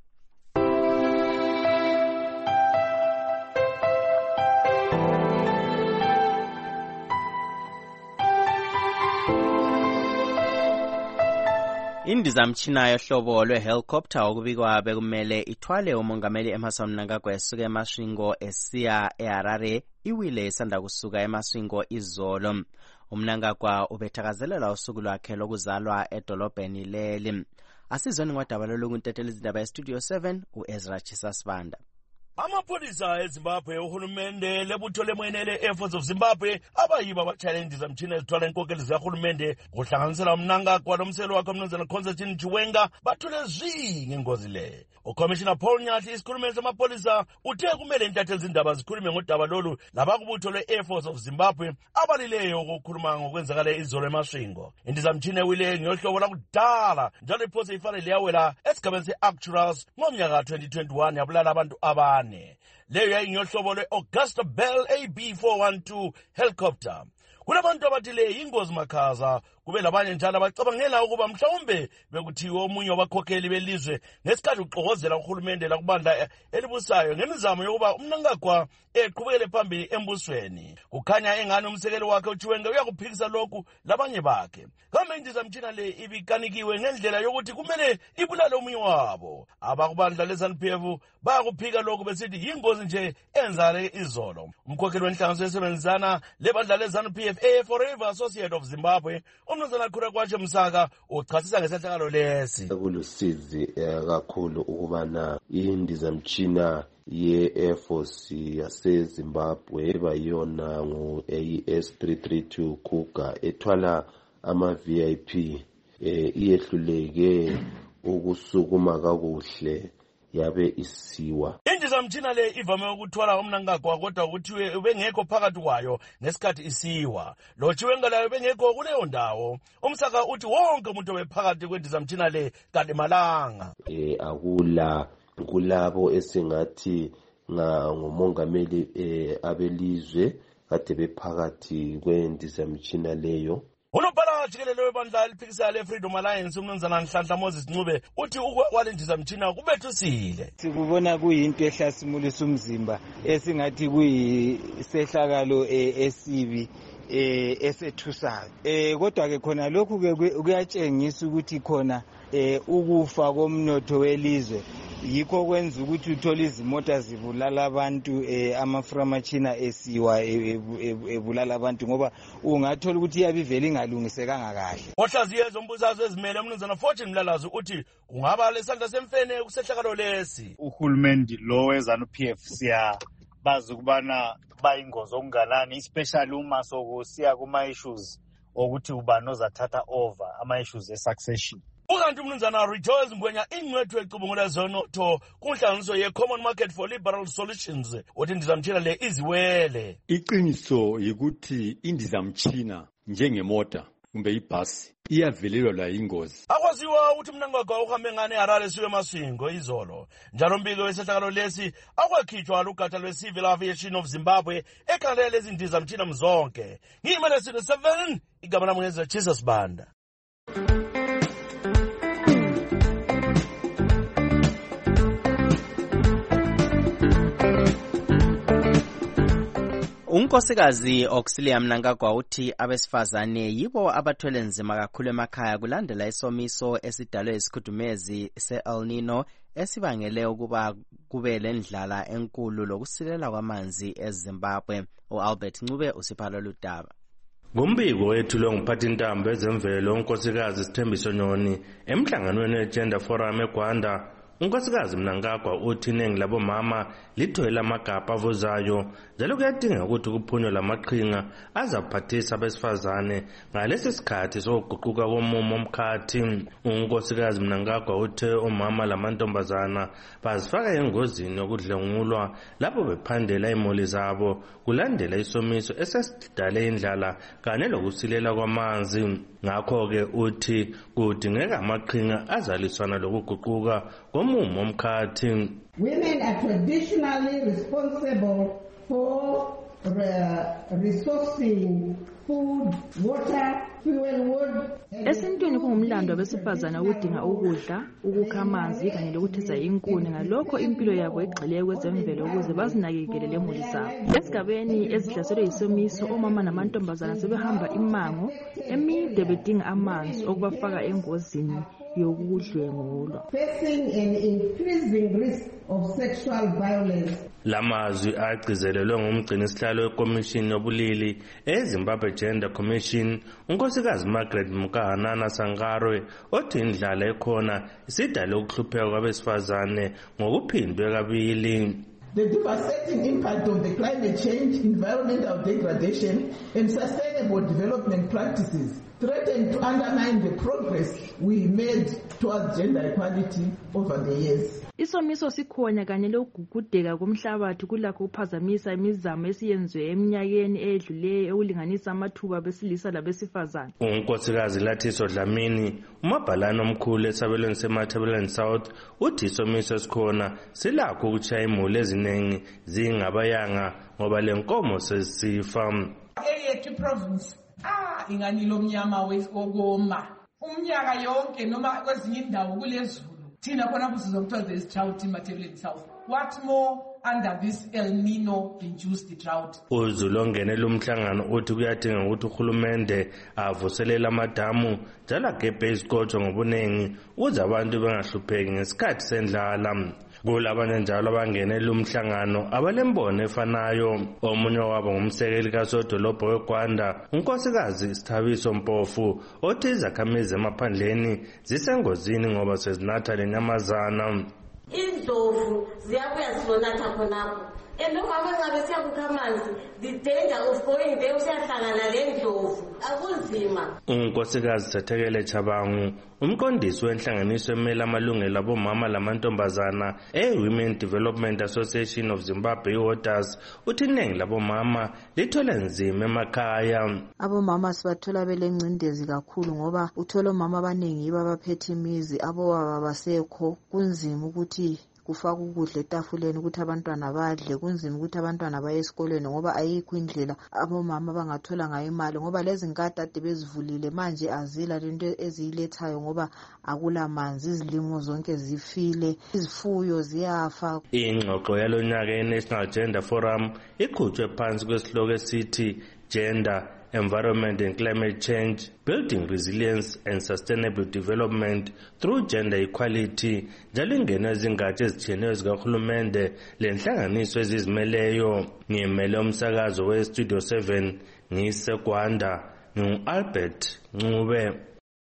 Indizamtshina yohlobo lwe-helicopter okubikwa bekumele ithwale umongameli Emmerson Mnangagwa esuka eMasvingo esiya eHarare iwile isanda kusuka eMasvingo izolo. uMnangagwa ubethakazelela usuku lwakhe lokuzalwa edolobheni leli. Asizweni ngodaba lolungunteteli izindaba eStudio seven uEzra Chisasibanda. Amapholisa eZimbabwe uhulumende lebutho lemwenele Air Force of Zimbabwe abayiba abatshayendi zamtshina ezithwala inkokeli zikahulumende kuhlanganisela uMnangagwa nomselo wakhe uMnumzana Constantine Chiwenga bathule zwi ngengozi le. uCommissioner Paul Nyathi isikhulumeli samapholisa uthe kumele intatheli zindaba zikhulume ngodaba lolu labakubutho lwe-Air Force of Zimbabwe abalileyo ukukhuluma ngokwenzakala izolo eMasvingo. Indizamtshina ewile ngeyohlobo lakudala njalo iphose ifanele yawela esigabeni se-Actuals ngomnyaka twenty twenty-one yabulala abantu abane. Leyo yayingohlobo lwe-Augusta Bell A B four twelve helicopter. Kulabantu abathi le ingozi makhaza kube labanye njalo abacabangela ukuba mhlawumbe bekuthiwa omunye wabakhokheli belizwe ngesikhathi uxokozela uhulumende la kubandla elibusayo ngemizamo yokuba uMnangagwa eqhubekele phambili embusweni. Kukhanya engani umsekeli wakhe uChiwenga uyakuphikisa lokhu labanye bakhe. Kambe indizamtshina le ibikanikiwe ngendlela yokuthi kumele ibulale omunye wabo. Abakubandla le-ZANU P F bayakuphika lokhu besithi yingozi nje enzale izolo. Umkhokheli wenhlanganiso yesebenzisana lebandla le-ZANU P F A Forever Associate of Zimbabwe uMnumzana Khurakhwatshe Msaka uchasisa ngesehlakalo lesi. Kulusizi kakhulu ukubana indizamtshina ye-Air Force yaseZimbabwe bayona ngu-A S three thirty-two Cougar ethwala ama-V I P iyehluleke ukusukuma kakuhle yabe isiwa. Indizamtshina le ivame ukuthwala uMnangagwa kodwa kuthiwe ubengekho phakathi kwayo ngesikhathi isiwa. Lo Chiwenga layo bengekho kuleyo ndawo. uMsaka uthi wonke umuntu obephakathi kwendizamtshina le kalimalanga. Eh akula kulabo esingathi ngomongameli eh abelizwe kade bephakathi kwendizamtshina leyo. Unobhala jikelele webandla eliphikisana le-Freedom Alliance umnumzana Nhlanhla Moses Ncube uthi ukwalendiza-mtshina kubethusile. Sikubona kuyinto ehlasimulisa umzimba esingathi kuyisehlakalo esibi eh esethusayo eh kodwa ke khona lokhu ke kuyatshengisa ukuthi khona eh ukufa komnotho welizwe yikho kwenza ukuthi uthola izimota zibulala abantu eh amaframachina esiwa ebulala abantu ngoba ungathola ukuthi iyabivela ingalungisekanga kahle. Ohlaziye zombusazwe ezimele umnumzana Fortune Mlalazi uthi kungaba lesandla semfene kusehlakalo lesi. Uhulumende lo wezanu P F siya bazi ukubana bayingozi okunganani especially uma sokusiya kuma issues ukuthi ubani ozathatha over ama issues e succession. Ukanti umnumzana Rejoice Ngwenya ingcwethu ecubungula zonotho kunhlanganiso ye-Common Market for Liberal Solutions uthi indizamtshina le iziwele. Iqiniso yikuthi indizamtshina njengemota kumbe ibhasi iyavelelwa la ingozi. Akwaziwa ukuthi Mnangagwa uhambe ngane Harare siwe Masingo izolo. Njalo mbiko wesehlakalo lesi akwakhitshwa lugata lwe-Civil Aviation of Zimbabwe ekhandela lezi ndizamtshina mzonke. Ngiyimele Studio seven igama lami ngeze Jesus Banda. Unkosikazi Auxilia Mnangagwa uthi abesifazane yibo abathwele nzima kakhulu emakhaya kulandela isomiso esidalwe isikhudumezi se-El Nino esibangele ukuba kube lendlala enkulu lokusilela kwamanzi eZimbabwe. uAlbert Ncube usiphala ludaba. Ngumbiko wethulwe ngumphathintambo ezemvelo unkosikazi Sithembiso Nyoni emhlanganweni we-Gender Forum eGwanda. Unkosikazi Mnangagwa uthi iningi labomama lithwele amagabha avuzayo njalo kuyadinga ukuthi kuphunywe lamaqhinga azaphathisa abesifazane ngalesi sikhathi sokuguquka komumo omkhathi. Unkosikazi Mnangagwa uthe omama lamantombazana bazifaka engozini yokudlengulwa lapho bephandela imoli zabo kulandela isomiso esesidale indlala kanye lokusilela kwamanzi. Ngakho-ke uthi kudingeka amaqhinga azaliswana lokuguquka komumo omkhathi. Women are traditionally responsible for uh, resourcing food, water, fuel, wood. Esintwini kungumlando abesifazana ukudinga ukudla, ukukha amanzi kanye lokuthiza inkuni ngalokho impilo yabo egxile kwezemvelo ukuze bazinakekele lemuli zabo. Esigabeni ezihlaselwe yisomiso omama namantombazana sebehamba imango emide bedinga amanzi okubafaka engozini yokudlwengulwa. Facing an increasing risk of sexual violence. Lamazwi agcizelelwe ngumgcinisihlalo wekomishini yobulili eZimbabwe Gender Commission unkosikazi Margaret Mukahanana Sangarwe othi indlala ekhona isidale ukuhlupheka kwabesifazane ngokuphindwe kabili. The devastating impact of the climate change, environmental degradation, and sustainable development practices threaten to undermine the progress we made towards gender equality over the years. Isomiso sikhonya kanye lokugugudeka komhlabathi kulakho ukuphazamisa imizamo esiyenziwe eminyakeni edluleyo ekulinganisa amathuba besilisa labesifazane. Unkosikazi Lathiso Dlamini umabhalane omkhulu esabelweni seMatabeleland South uthi isomiso sikhona silakho ukuchaya imuli eziningi zingabayanga ngoba lenkomo sesifa. Eyethu province ah ingani lomnyama wokoma umnyaka yonke noma kwezinye indawo kulezulu thina khona kusizwa kuthiwa there is drought in Matabeleland South. What more under this El Nino induced drought? Uzulu ongenela umhlangano uthi kuyadinga ukuthi uhulumende avuselela amadamu njalo agebhe izikotsho ngobuningi ukuze abantu bengahlupheki ngesikhathi sendlala. Kulabanye njalo abangenela umhlangano abalembono efanayo. Omunye wabo ngumsekeli kasodolobho weGwanda unkosikazi Sithabiso Mpofu othi izakhamizi emaphandleni zisengozini ngoba sezinatha lenyamazana. Indlovu ziyabuya zilonatha khonapho endokama nxa besiyakukha amanzi the danger of going there usiyahlangana lendlovu akunzima. Unkosikazi Sethekele Chabangu umqondisi wenhlanganiso emela amalungelo abomama lamantombazana e-Women Development Association of Zimbabwe iWOTAS uthi iningi labomama lithola nzima emakhaya. Abomama sibathola belengcindezi kakhulu ngoba uthola omama abaningi yibo abaphethe imizi abobaba basekho kunzima ukuthi kufaka ukudla etafuleni ukuthi abantwana badle, kunzima ukuthi abantwana baye esikolweni ngoba ayikho indlela abomama bangathola ngayo imali, ngoba lezi nkata ade bezivulile manje azila lento eziyilethayo ngoba akula manzi, izilimo zonke zifile, izifuyo ziyafa. Ingxoxo yalonyaka ye-National Gender Forum ikhutshwe phansi kwesihloko esithi Gender, Environment and Climate Change, Building Resilience and Sustainable Development Through Gender Equality, njalo ingena ezingatsha ezitshiyeneyo zikahulumende lenhlanganiso ezizimeleyo. Ngimele umsakazo we-Studio seven ngiseGwanda, ngu-Albert Ncube.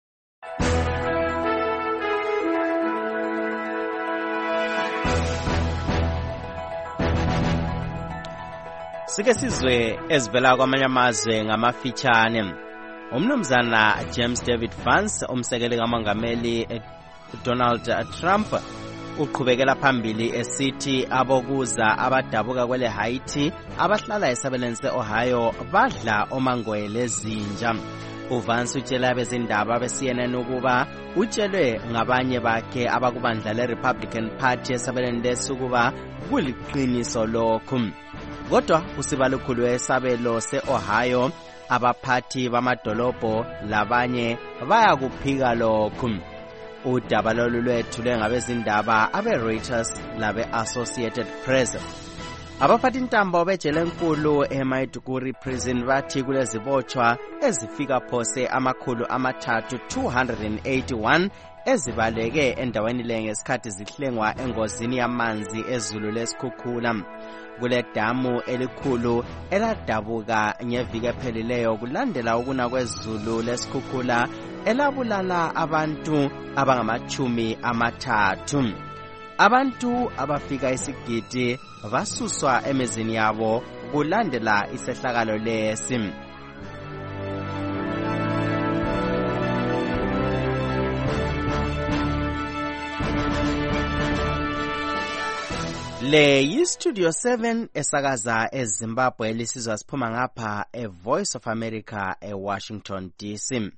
Sike sizwe ezivela kwamanye amazwe ngamafitshane. Umnumzana James David Vance, umsekeli kamongameli Donald Trump, uqhubekela phambili esithi abokuza abadabuka kwele Haiti abahlala esabelweni se-Ohio badla omangwele ezinja. uVance utshela abezindaba be-C N N ukuba utshelwe ngabanye bakhe abakubandla le-Republican Party esabelweni lesi ukuba kuliqiniso lokhu. Kodwa usibalukhulu wesabelo se-Ohio, abaphathi bamadolobho labanye bayakuphika lokhu. Udaba lolu lwethulwe ngabezindaba abe-Reuters labe-Associated Press. Abaphathi ntambo bejele enkulu eMaiduguri prison bathi kulezibotshwa ezifika phose amakhulu amathathu two hundred eighty-one ezibaleke endaweni le ngesikhathi zihlengwa engozini yamanzi ezulu lesikhukhula. Kule damu elikhulu eladabuka ngeviki ephelileyo kulandela ukuna kwezulu lesikhukhula elabulala abantu abangamachumi amathathu. Abantu abafika isigidi basuswa emizini yabo kulandela isehlakalo lesi. Le yi-Studio seven esakaza eZimbabwe lisizwa siphuma ngapha e-Voice of America e-Washington D C.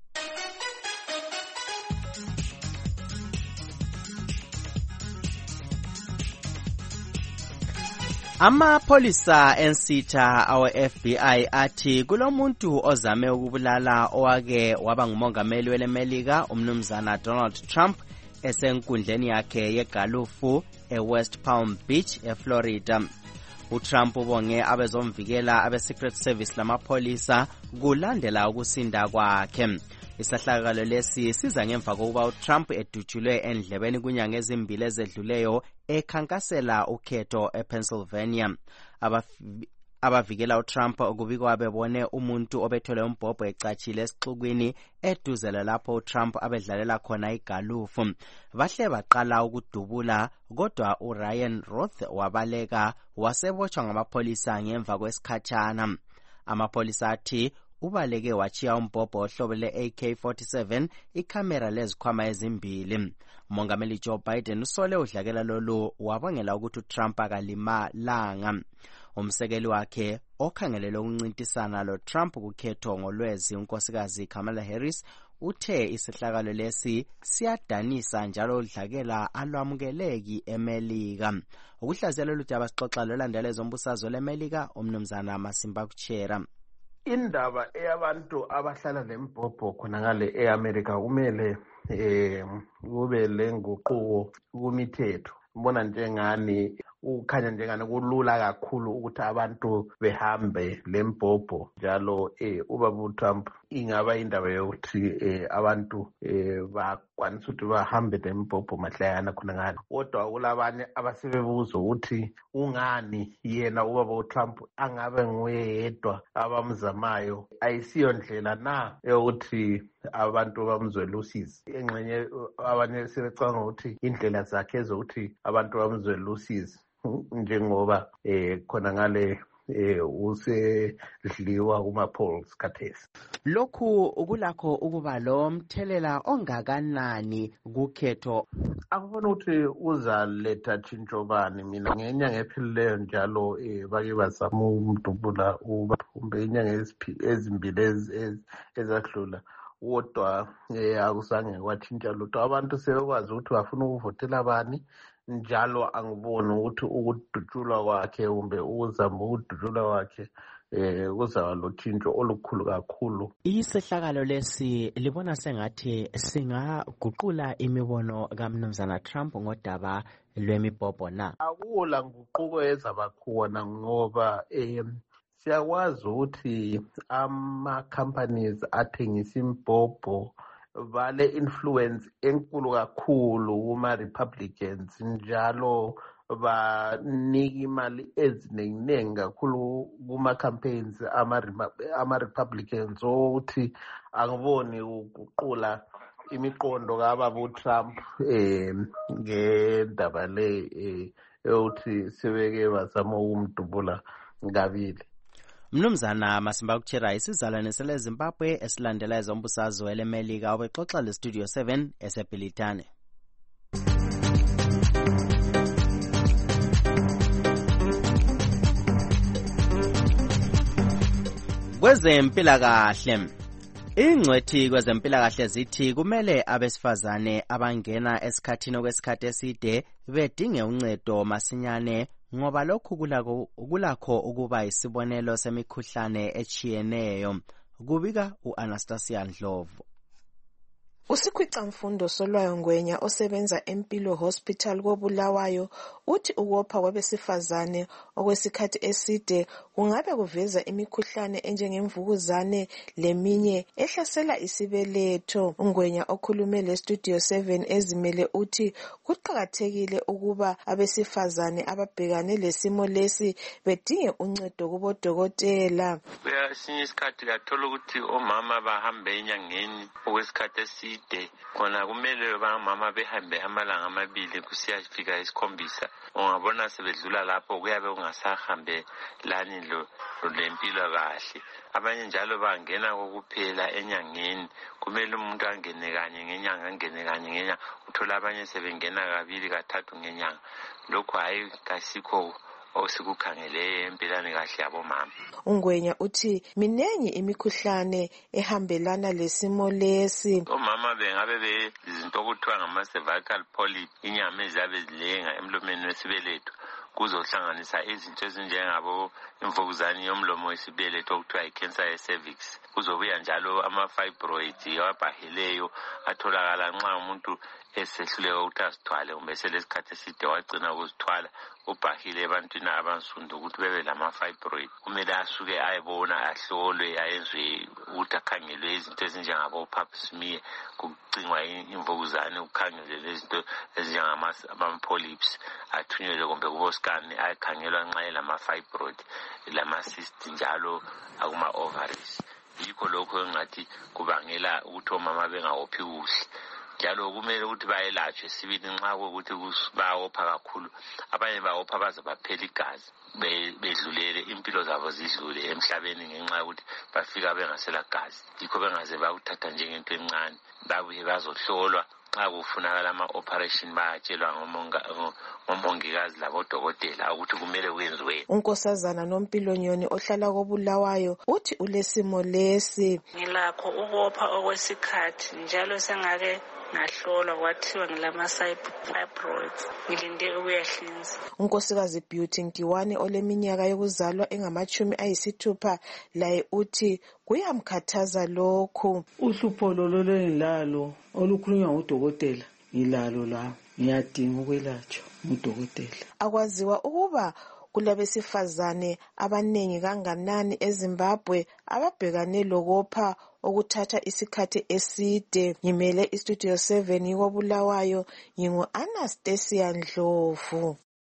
Amapholisa ensitha awe-F B I athi kulomuntu ozame ukubulala owake waba ngumongameli welemelika umnumzana Donald Trump esenkundleni yakhe yegalufu e-West Palm Beach eFlorida. uTrump ubonge abezomvikela abe-Secret Service lamapholisa kulandela ukusinda kwakhe. Isahlakalo lesi siza ngemva kokuba uTrump edutshulwe endlebeni kunyanga ezimbili ezedluleyo ekhankasela ukhetho ePennsylvania. Abavikela uTrump kubikwa bebone umuntu obethwele umbhobho ecatshile esixukwini eduze lapho uTrump abedlalela khona igalufu. Bahle baqala ukudubula, kodwa uRyan Roth wabaleka wasebotshwa ngamapholisa ngemva kwesikhatshana. Amapholisa athi ubaleke wachiya umbhobho ohlobo le-A K forty-seven ikhamera lezikhwama ezimbili. Umongameli Joe Biden usole udlakela lolu wabongela ukuthi uTrump akalimalanga. Umsekeli wakhe okhangelele ukuncintisana loTrump kukhetho ngolwezi unkosikazi Kamala Harris uthe isihlakalo lesi siyadanisa njalo udlakela alwamukeleki eMelika. Ukuhlaziyela lolu daba sixoxa lolandela ezombusazwe leMelika umnumzana Masimba Kuchera. Indaba eyabantu abahlala lembhobho khona ngale eAmerica kumele eh kube lenguquko kumithetho. Mbona njengani ukhanya njengani kulula kakhulu ukuthi abantu behambe lembhobho njalo eh ubaba uTrump ingaba indaba yokuthi eh abantu eh bakwanisa ukuthi bahambe lembhobho mahlayana khona ngani. Kodwa kulabanye abasebebuza ukuthi ungani yena ubaba uTrump angabe nguye yedwa abamzamayo. Ayisiyo ndlela na yokuthi abantu bamzwela usizi. Engxenye abanye sebecanga ukuthi indlela zakhe ezokuthi abantu bamzwela usizi njengoba eh khona ngale eh usedliwa kuma polls khathesi. Lokhu kulakho ukuba lo mthelela ongakanani kukhetho. Akubona ukuthi uzaletha tshintshobani. Mina ngenyanga ephelileyo njalo eh bake bazama umdubula ubaphume inyanga ezimbili ezakudlula. Kodwa eh akuzange kwatshintsha lutho. Abantu sebekwazi ukuthi bafuna ukuvotela bani njalo angiboni ukuthi ukudutshulwa kwakhe kumbe ukuzama ukudutshulwa kwakhe eh kuzaba lothintsho olukhulu kakhulu. Isehlakalo lesi libona sengathi singaguqula imibono kaMnumzana Trump ngodaba lwemibhobho na? Akula nguquko ezaba khona ngoba eh siyakwazi ukuthi ama companies athengisa imibhobho vale influence enkulu kakhulu kuma Republicans njalo banika imali eziningi kakhulu kuma campaigns ama ama Republicans ukuthi angiboni ukuqula imiqondo kababa uTrump eh ngendaba le ukuthi sebeke bazama ukumdubula ngabili. Mnumzana Masimba Kuchera isizalwane sele Zimbabwe esilandela ezombusazwe welemelika obexoxa le Studio seven eseBilitane. Kwezempilakahle, ingcwethi kwezempilakahle zithi kumele abesifazane abangena esikhathini okwesikhathi eside bedinge uncedo masinyane ngoba lokhu kulakho kulakho ukuba isibonelo semikhuhlane echiyeneyo. Kubika uAnastasia Ndlovu. Usikhwicamfundo Solwayo Ngwenya osebenza eMpilo Hospital koBulawayo uthi ukopha kwabesifazane okwesikhathi eside kungabe kuveza imikhuhlane enjengemvukuzane leminye ehlasela isibeletho. Ngwenya okhulume le Studio seven ezimele uthi kuqhakathekile ukuba abesifazane ababhekane lesimo lesi bedinge uncedo kubodokotela. Kwesinye isikhathi kathola ukuthi omama bahambe enyangeni okwesikhathi eside kona kumele bamama behambe amalanga amabili kusiyafika isikhombisa. Ungabona sebedlula lapho kuyabe kungasahambe lani lo lempilo kahle. Abanye njalo bangena kokuphela enyangeni, kumele umuntu angene kanye ngenyanga angene kanye ngenyanga, uthola abanye sebengena kabili kathathu ngenyanga. Lokho hayi kasikho osikukhangele empilani kahle yabomama. Ungwenya uthi minengi imikhuhlane ehambelana lesimo lesi. Omama bengabe be izinto okuthiwa ngama cervical polyp, inyama ezabe zilenga emlomeni wesibeletho, kuzohlanganisa izinto ezinjengabo imvukuzane yomlomo wesibeletho okuthiwa icancer yecervix. Kuzobuya njalo ama fibroids abaheleyo atholakala nxa umuntu esehluleka ukuthi azithwale kumbe selesikhathi eside wagcina ukuzithwala ubhahile ebantwini abansundu ukuthi bebe lama fibroid. Kumele asuke ayebona ahlolwe ayenzwe ukuthi akhangelwe izinto ezinjengabo pap smear, kucingwa imvukuzane, ukhangelwe lezinto ezinjengama polyps, athunyelwe kumbe kubo scan ayekhangelwa nxa elama fibroid lama cyst njalo akuma ovaries. Yikho lokho engathi kubangela ukuthi omama bengawophi kuhle. Njalo kumele ukuthi bayelatshwe sibili nxa ukuthi bayopha kakhulu. Abanye bayopha baze baphela igazi bedlulele impilo zabo zidlule emhlabeni ngenxa ukuthi bafika bengasela gazi. Yikho bengaze bakuthatha njengento encane, babuye bazohlolwa. Xa kufunakala ama-operation bayatshelwa ngomongikazi labodokotela ukuthi kumele kwenziwe. Unkosazana Nompilonyoni ohlala koBulawayo uthi ulesimo lesi. Ngilakho ukopha okwesikhathi njalo sengake ngahlolwa kwathiwa ngilama fibroids, ngilinde ukuyahlinza. Unkosikazi Beauty Nkiwane oleminyaka yokuzalwa engamachumi ayisithupha laye uthi kuyamkhathaza lokhu. Uhlupho lolo lengilalo olukhulunywa ngudokotela ngilalo la, ngiyadinga ukwelatshwa ngudokotela. Akwaziwa ukuba kulabesifazane abanengi kanganani eZimbabwe ababhekane lokopha okuthatha isikhathi eside. Ngimele iStudio seven koBulawayo, ngingu Anastasia Ndlovu.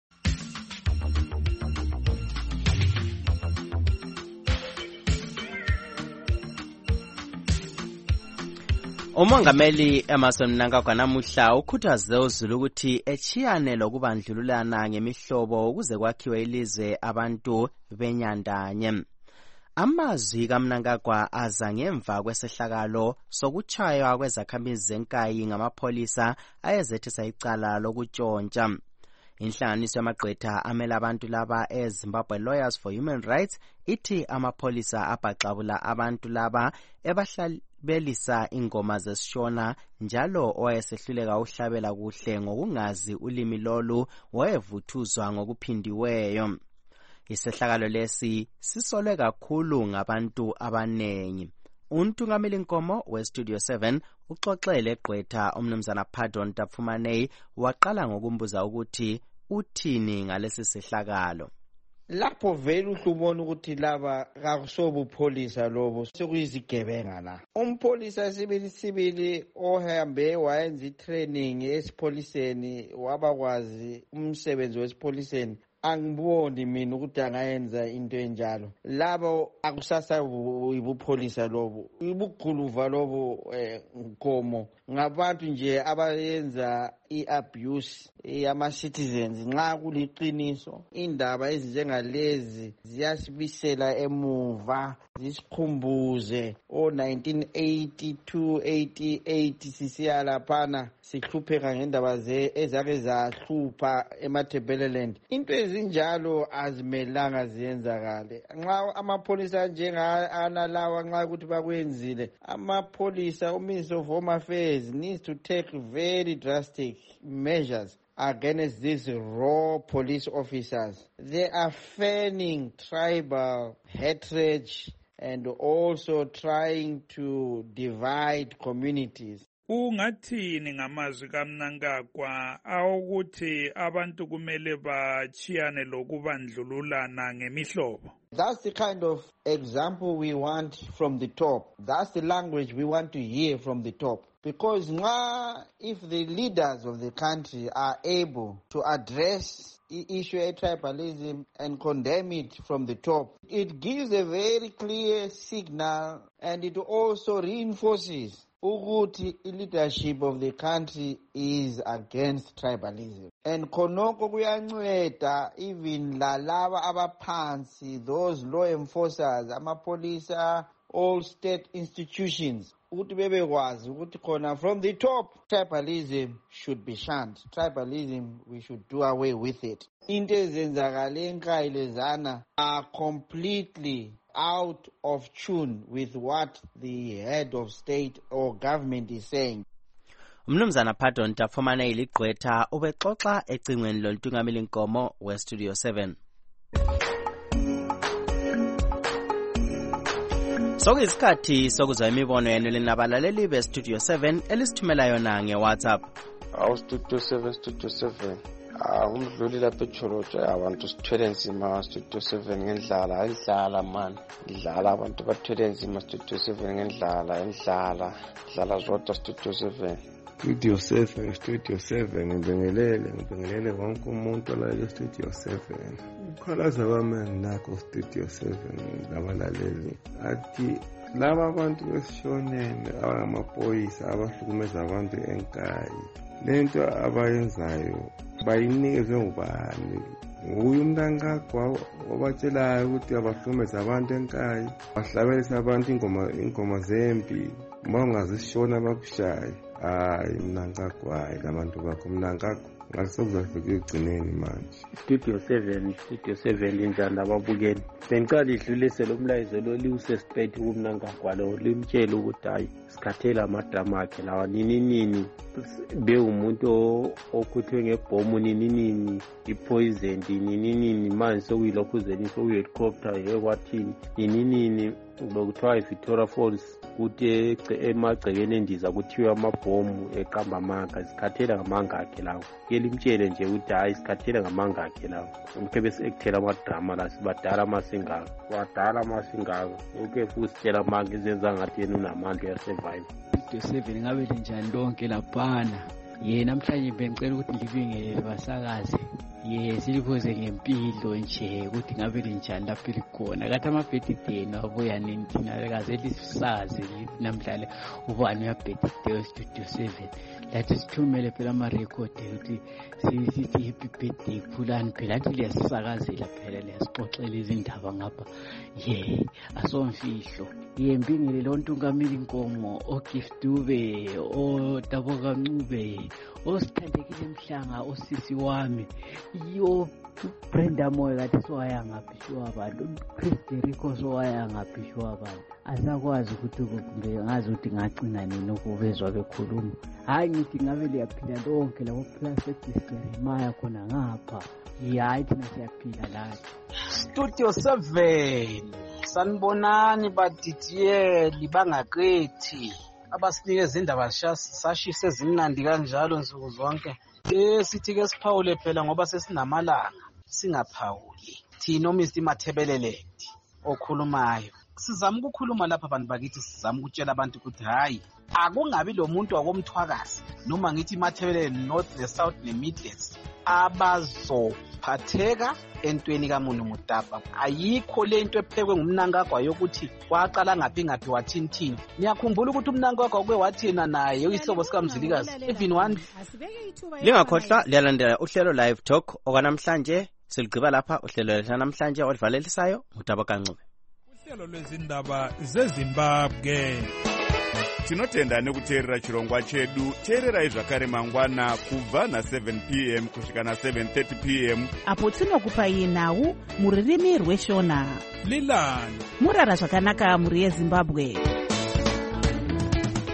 Umongameli Emmerson Mnangagwa namuhla ukhuthaze uZulu ukuthi echiyane lokubandlululana ngemihlobo ukuze kwakhiwe ilizwe abantu benyandanye. Amazwi kaMnangagwa aza ngemva kwesehlakalo sokuchaywa kwezakhamizi zenkayi ngamapholisa ayezethesa icala lokutshontsha. Inhlanganiso yamagqwetha amela abantu laba eZimbabwe Lawyers for Human Rights ithi amapholisa abhaxabula abantu laba belisa ingoma zesishona njalo owayesehluleka uhlabela kuhle ngokungazi ulimi lolu wayevuthuzwa ngokuphindiweyo. Isehlakalo lesi sisolwe kakhulu ngabantu abanengi. Untungameli Nkomo we-Studio seven uxoxele gqwetha umnumzana Pardon Tapfumanei waqala ngokumbuza ukuthi uthini ngalesi sehlakalo. Lapho vele uhlubona ukuthi laba kakusobupholisa lobo sekuyizigebenga la. Umpholisa sibili sibili ohambe wayenza itraining esipholiseni wabakwazi umsebenzi wesipholiseni. Angiboni mina ukuthi angayenza into enjalo. Labo akusasa ibupholisa lobo. Ibuguluva lobo Nkomo ngabantu nje abayenza i-abuse yama-citizens. Nxa kuliqiniso indaba ezinjengalezi ziyasibisela emuva zisikhumbuze o nineteen eighty-two eighty-eight sisiya laphana sihlupheka ngendaba ezake zahlupha eMatabeleland. Into ezinjalo azimelanga ziyenzakale. Nxa amapholisa njenganalawa nxa ukuthi bakwenzile, amapholisa uMinister of Home Affairs needs to take very drastic measures against these raw police officers. They are fanning tribal hatred and also trying to divide communities. Ungathini ngamazwi kaMnangagwa awukuthi abantu kumele bachiyane lokubandlululana ngemihlobo? That's the kind of example we want from the top. That's the language we want to hear from the top. Because now, if the leaders of the country are able to address the issue of tribalism and condemn it from the top, it gives a very clear signal and it also reinforces ukuthi leadership of the country is against tribalism. And khonoko kuyanceda even lalaba abaphansi, those law enforcers, amapolisa, all state institutions, ukuthi bebekwazi ukuthi khona from the top tribalism should be shunned. Tribalism, we should do away with it. Into ezenzakale enkayilezana are completely out of tune with what the head of state or government is saying. Umnumzana Pardon Tapfumanei ligqwetha ubexoxa ecingweni lontungameli Nkomo we-Studio seven. Sokuyisikhathi sokuzwa imibono yenu linabalaleli be-Studio seven elisithumela yona nge-WhatsApp. Awu Studio seven, Studio seven. Ah, umdluli lapha eCholotsha abantu sithwele nzima Studio seven ngendlala, indlala man. Indlala abantu bathwele nzima Studio seven ngendlala, indlala, indlala zodwa Studio seven. Studio seven, Studio seven, ngibingelele, ngibingelele wonke umuntu olalele Studio seven. Ukhalaza kwami nakho Studio seven labalaleli. Athi laba abantu besishonene abangamaphoyisa abahlukumeza abantu enkayi. Lento abayenzayo bayinikezwe ngubani? Nguye uMnangagwa obatshelayo ukuthi abahlukumeza abantu enkayi, bahlabelisa abantu ingoma ingoma zempi, bangazishona bakushaye. Hayi Mnangagwa labantu bakho Mnangagwa ngasokuzafika egcineni manje. Studio seven, Studio seven injani ababukeli. Bengicela idlulise lo mlayezo lo liwususpect kuMnangagwa lo limtshela ukuthi hayi sikhathela amadrama akhe lawa nini nini be umuntu okhuthwe ngebhomu nini nini ipoison nini nini manje sokuyilokhu zeni sokuhelicopter yekwathini nini nini lokuthiwa iVictoria Falls kuthi emagcekeni endiza kuthiwa amabhomu eqamba amanga sikhathela ngamanga akhe lawo yelimtshele nje ukuthi hayi sikhathela ngamanga akhe lawo umke bese ekuthela amadrama la sibadala amasingaka wadala amasingaka uke futhi sitshela amanga izenza ngathi yena unamandla ya survive. Studio seven ngabe linjani lonke laphana? Ye namhlanje bengicela ukuthi ngibingelele basakazi ye siliphoze ngempilo nje ukuthi ngabe linjani lapho likhona kathi ama-birthday wabuya nini thina kaze lisazi namhlanje ubani uya-birthday Studio seven lathi sithumele phela ama-record ukuthi sithi happy birthday phulani phela athi liyasisakazela phela liyasixoxela izindaba ngapha ye asomfihlo yembingelele ontungameli nkomo oGift Dube oDaboka Ncube osithandekile Mhlanga osisi wami yo Brenda Moyo kade soya ngaphi abantu Chris Jericho soya ngaphi abantu asakwazi ukuthi kumbe ngazi ukuthi ngacina nini ukubezwa bekhuluma hayi ngithi ngabe liyaphila lonke labo plastic Jeremiah khona ngapha hayi thina siyaphila la Studio seven sanibonani badidiyeli bangaqethi abasinikeza indaba sashise zimnandi kanjalo nsuku zonke eh sithi ke siphawule phela ngoba sesinamalanga singaphawuli thina Mister Mathebelele okhulumayo sizama ukukhuluma lapha abantu bakithi sizama ukutshela abantu ukuthi hayi akungabi lo muntu wakomthwakazi noma ngithi Mathebelele North the South ne Midlands abazophatheka entweni kaMunu Mutapa ayikho lento ephekwe ngumnankagwa yokuthi waqala ngaphi ngaphi wathini thini niyakhumbula ukuthi umnankagwa kwe wathina naye uyihlobo sikaMzilikazi even one lingakhohlwa liyalandela uhlelo live talk okwanamhlanje siligqiba lapha uhlelo lwanamhlanje olivalelisayo uDaboka Ncube uhlelo lwezindaba zeZimbabwe tinotenda nekuteerera chirongwa chedu. Teererai zvakare mangwana kubva na seven p m kusvika na seven thirty p m apo tinokupai nhau muririmi rweshona lilani murara zvakanaka muri yeZimbabwe.